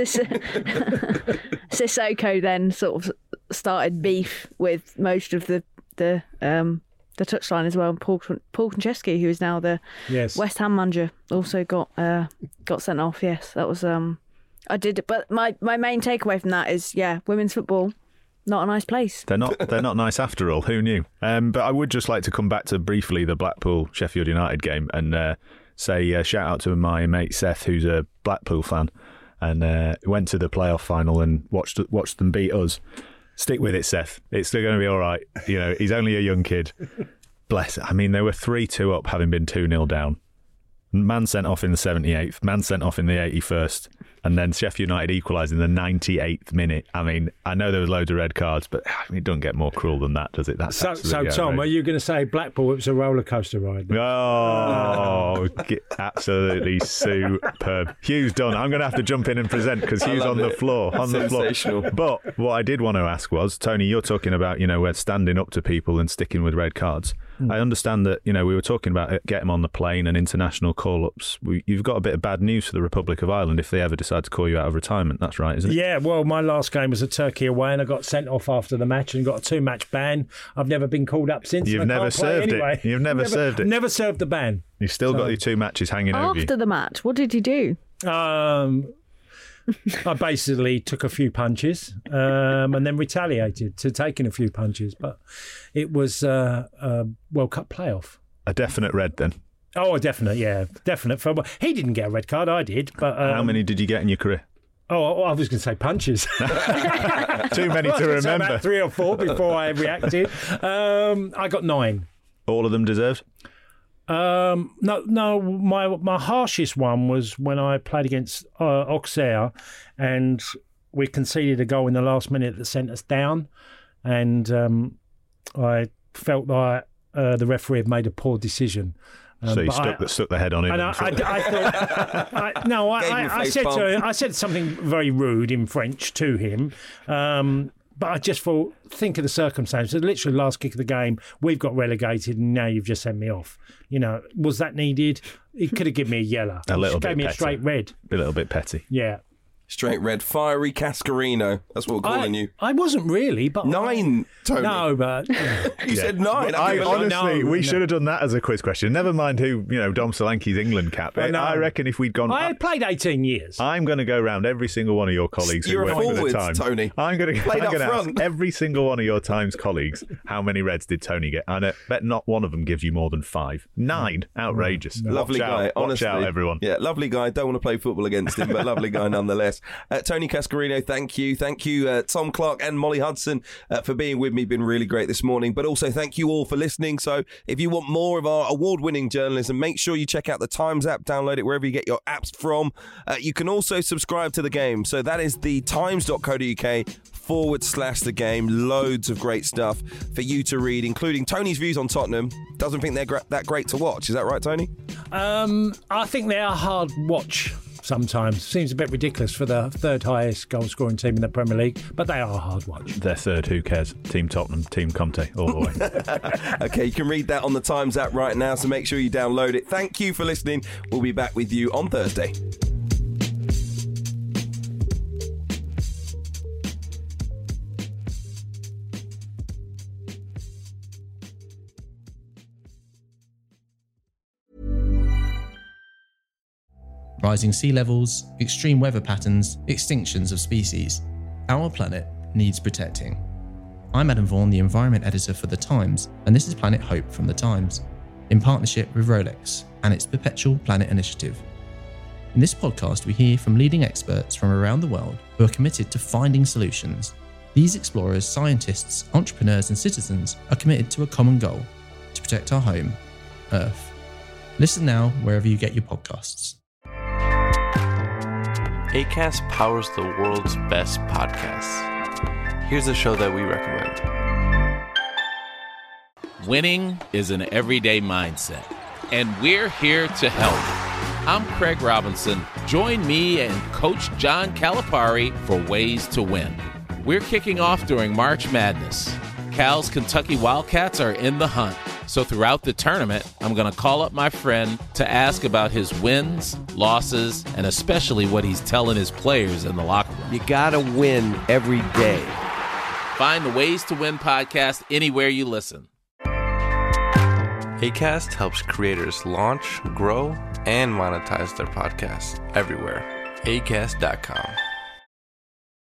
Sissoko then sort of started beef with most of the touchline as well. Paul Konchesky, who is now the West Ham manager, also got sent off. Yes, that was I did. But my main takeaway from that is women's football. Not a nice place. They're not nice after all. Who knew? But I would just like to come back to briefly the Blackpool Sheffield United game and say shout out to my mate Seth, who's a Blackpool fan, and went to the playoff final and watched them beat us. Stick with it, Seth. It's still going to be all right. He's only a young kid. Bless it. I mean, they were 3-2 up, having been 2-0 down. Man sent off in the 78th. Man sent off in the 81st. And then Sheffield United equalised in the 98th minute. I mean, I know there was loads of red cards, but it doesn't get more cruel than that, does it? That's so Tom, are you going to say Blackpool, it was a roller coaster ride? Oh, absolutely superb. Hugh's done. I'm going to have to jump in and present because Hugh's on the floor. Sensational. But what I did want to ask was, Tony, you're talking about, we're standing up to people and sticking with red cards. I understand that, we were talking about get them on the plane and international call-ups. You've got a bit of bad news for the Republic of Ireland if they ever decide to call you out of retirement. That's right, isn't it? Yeah, well, my last game was at Turkey away and I got sent off after the match and got a 2-match ban. I've never been called up since. You've never served it. You've never served it. Never served the ban. You've still got your 2 matches hanging over you. After the match, what did you do? I basically took a few punches and then retaliated to taking a few punches. But it was a World Cup playoff. A definite red then? Oh, a definite, yeah. Definite. He didn't get a red card, I did. But how many did you get in your career? Oh, I was going to say punches. Too many to remember. About 3 or 4 before I reacted. I got 9. All of them deserved? No. My harshest one was when I played against Auxerre, and we conceded a goal in the last minute that sent us down, and I felt that the referee had made a poor decision. So you stuck the head on him. And I thought, I said something very rude in French to him. But I just thought, think of the circumstances. Literally, last kick of the game, we've got relegated, and now you've just sent me off. Was that needed? He could have given me a yellow. A little bit gave me petty. A straight red. A little bit petty. Yeah. Straight red, fiery Cascarino. That's what we're calling you. I wasn't really, but 9, Tony. No, but you said 9. Honestly, we should have done that as a quiz question. Never mind who Dom Solanke's England cap. I reckon if we'd gone, I played 18 years. I'm going to go round every single one of your colleagues. You're who a went forward, for the time. Tony. I'm going to ask every single one of your Times colleagues how many reds did Tony get. I bet not one of them gives you more than 5. 9, outrageous. Lovely guy, honestly. Watch out, everyone. Yeah, lovely guy. Don't want to play football against him, but lovely guy nonetheless. Tony Cascarino, thank you. Thank you, Tom Clark and Molly Hudson, for being with me. Been really great this morning. But also thank you all for listening. So if you want more of our award-winning journalism, make sure you check out the Times app. Download it wherever you get your apps from. You can also subscribe to The Game. So that is the times.co.uk/The Game. Loads of great stuff for you to read, including Tony's views on Tottenham. Doesn't think they're that great to watch. Is that right, Tony? I think they are hard watch sometimes. Seems a bit ridiculous for the third highest goal scoring team in the Premier League, but they are a hard watch. They're third, who cares? Team Tottenham, Team Conte, all the way. Okay, you can read that on the Times app right now, so make sure you download it. Thank you for listening. We'll be back with you on Thursday. Rising sea levels, extreme weather patterns, extinctions of species. Our planet needs protecting. I'm Adam Vaughan, the Environment Editor for The Times, and this is Planet Hope from The Times, in partnership with Rolex and its Perpetual Planet Initiative. In this podcast, we hear from leading experts from around the world who are committed to finding solutions. These explorers, scientists, entrepreneurs, and citizens are committed to a common goal: to protect our home, Earth. Listen now wherever you get your podcasts. Acast powers the world's best podcasts. Here's a show that we recommend. Winning is an everyday mindset, and we're here to help. I'm Craig Robinson. Join me and Coach John Calipari for Ways to Win. We're kicking off during March Madness. Cal's Kentucky Wildcats are in the hunt. So throughout the tournament, I'm going to call up my friend to ask about his wins, losses, and especially what he's telling his players in the locker room. You got to win every day. Find the Ways to Win podcast anywhere you listen. Acast helps creators launch, grow, and monetize their podcasts everywhere. Acast.com.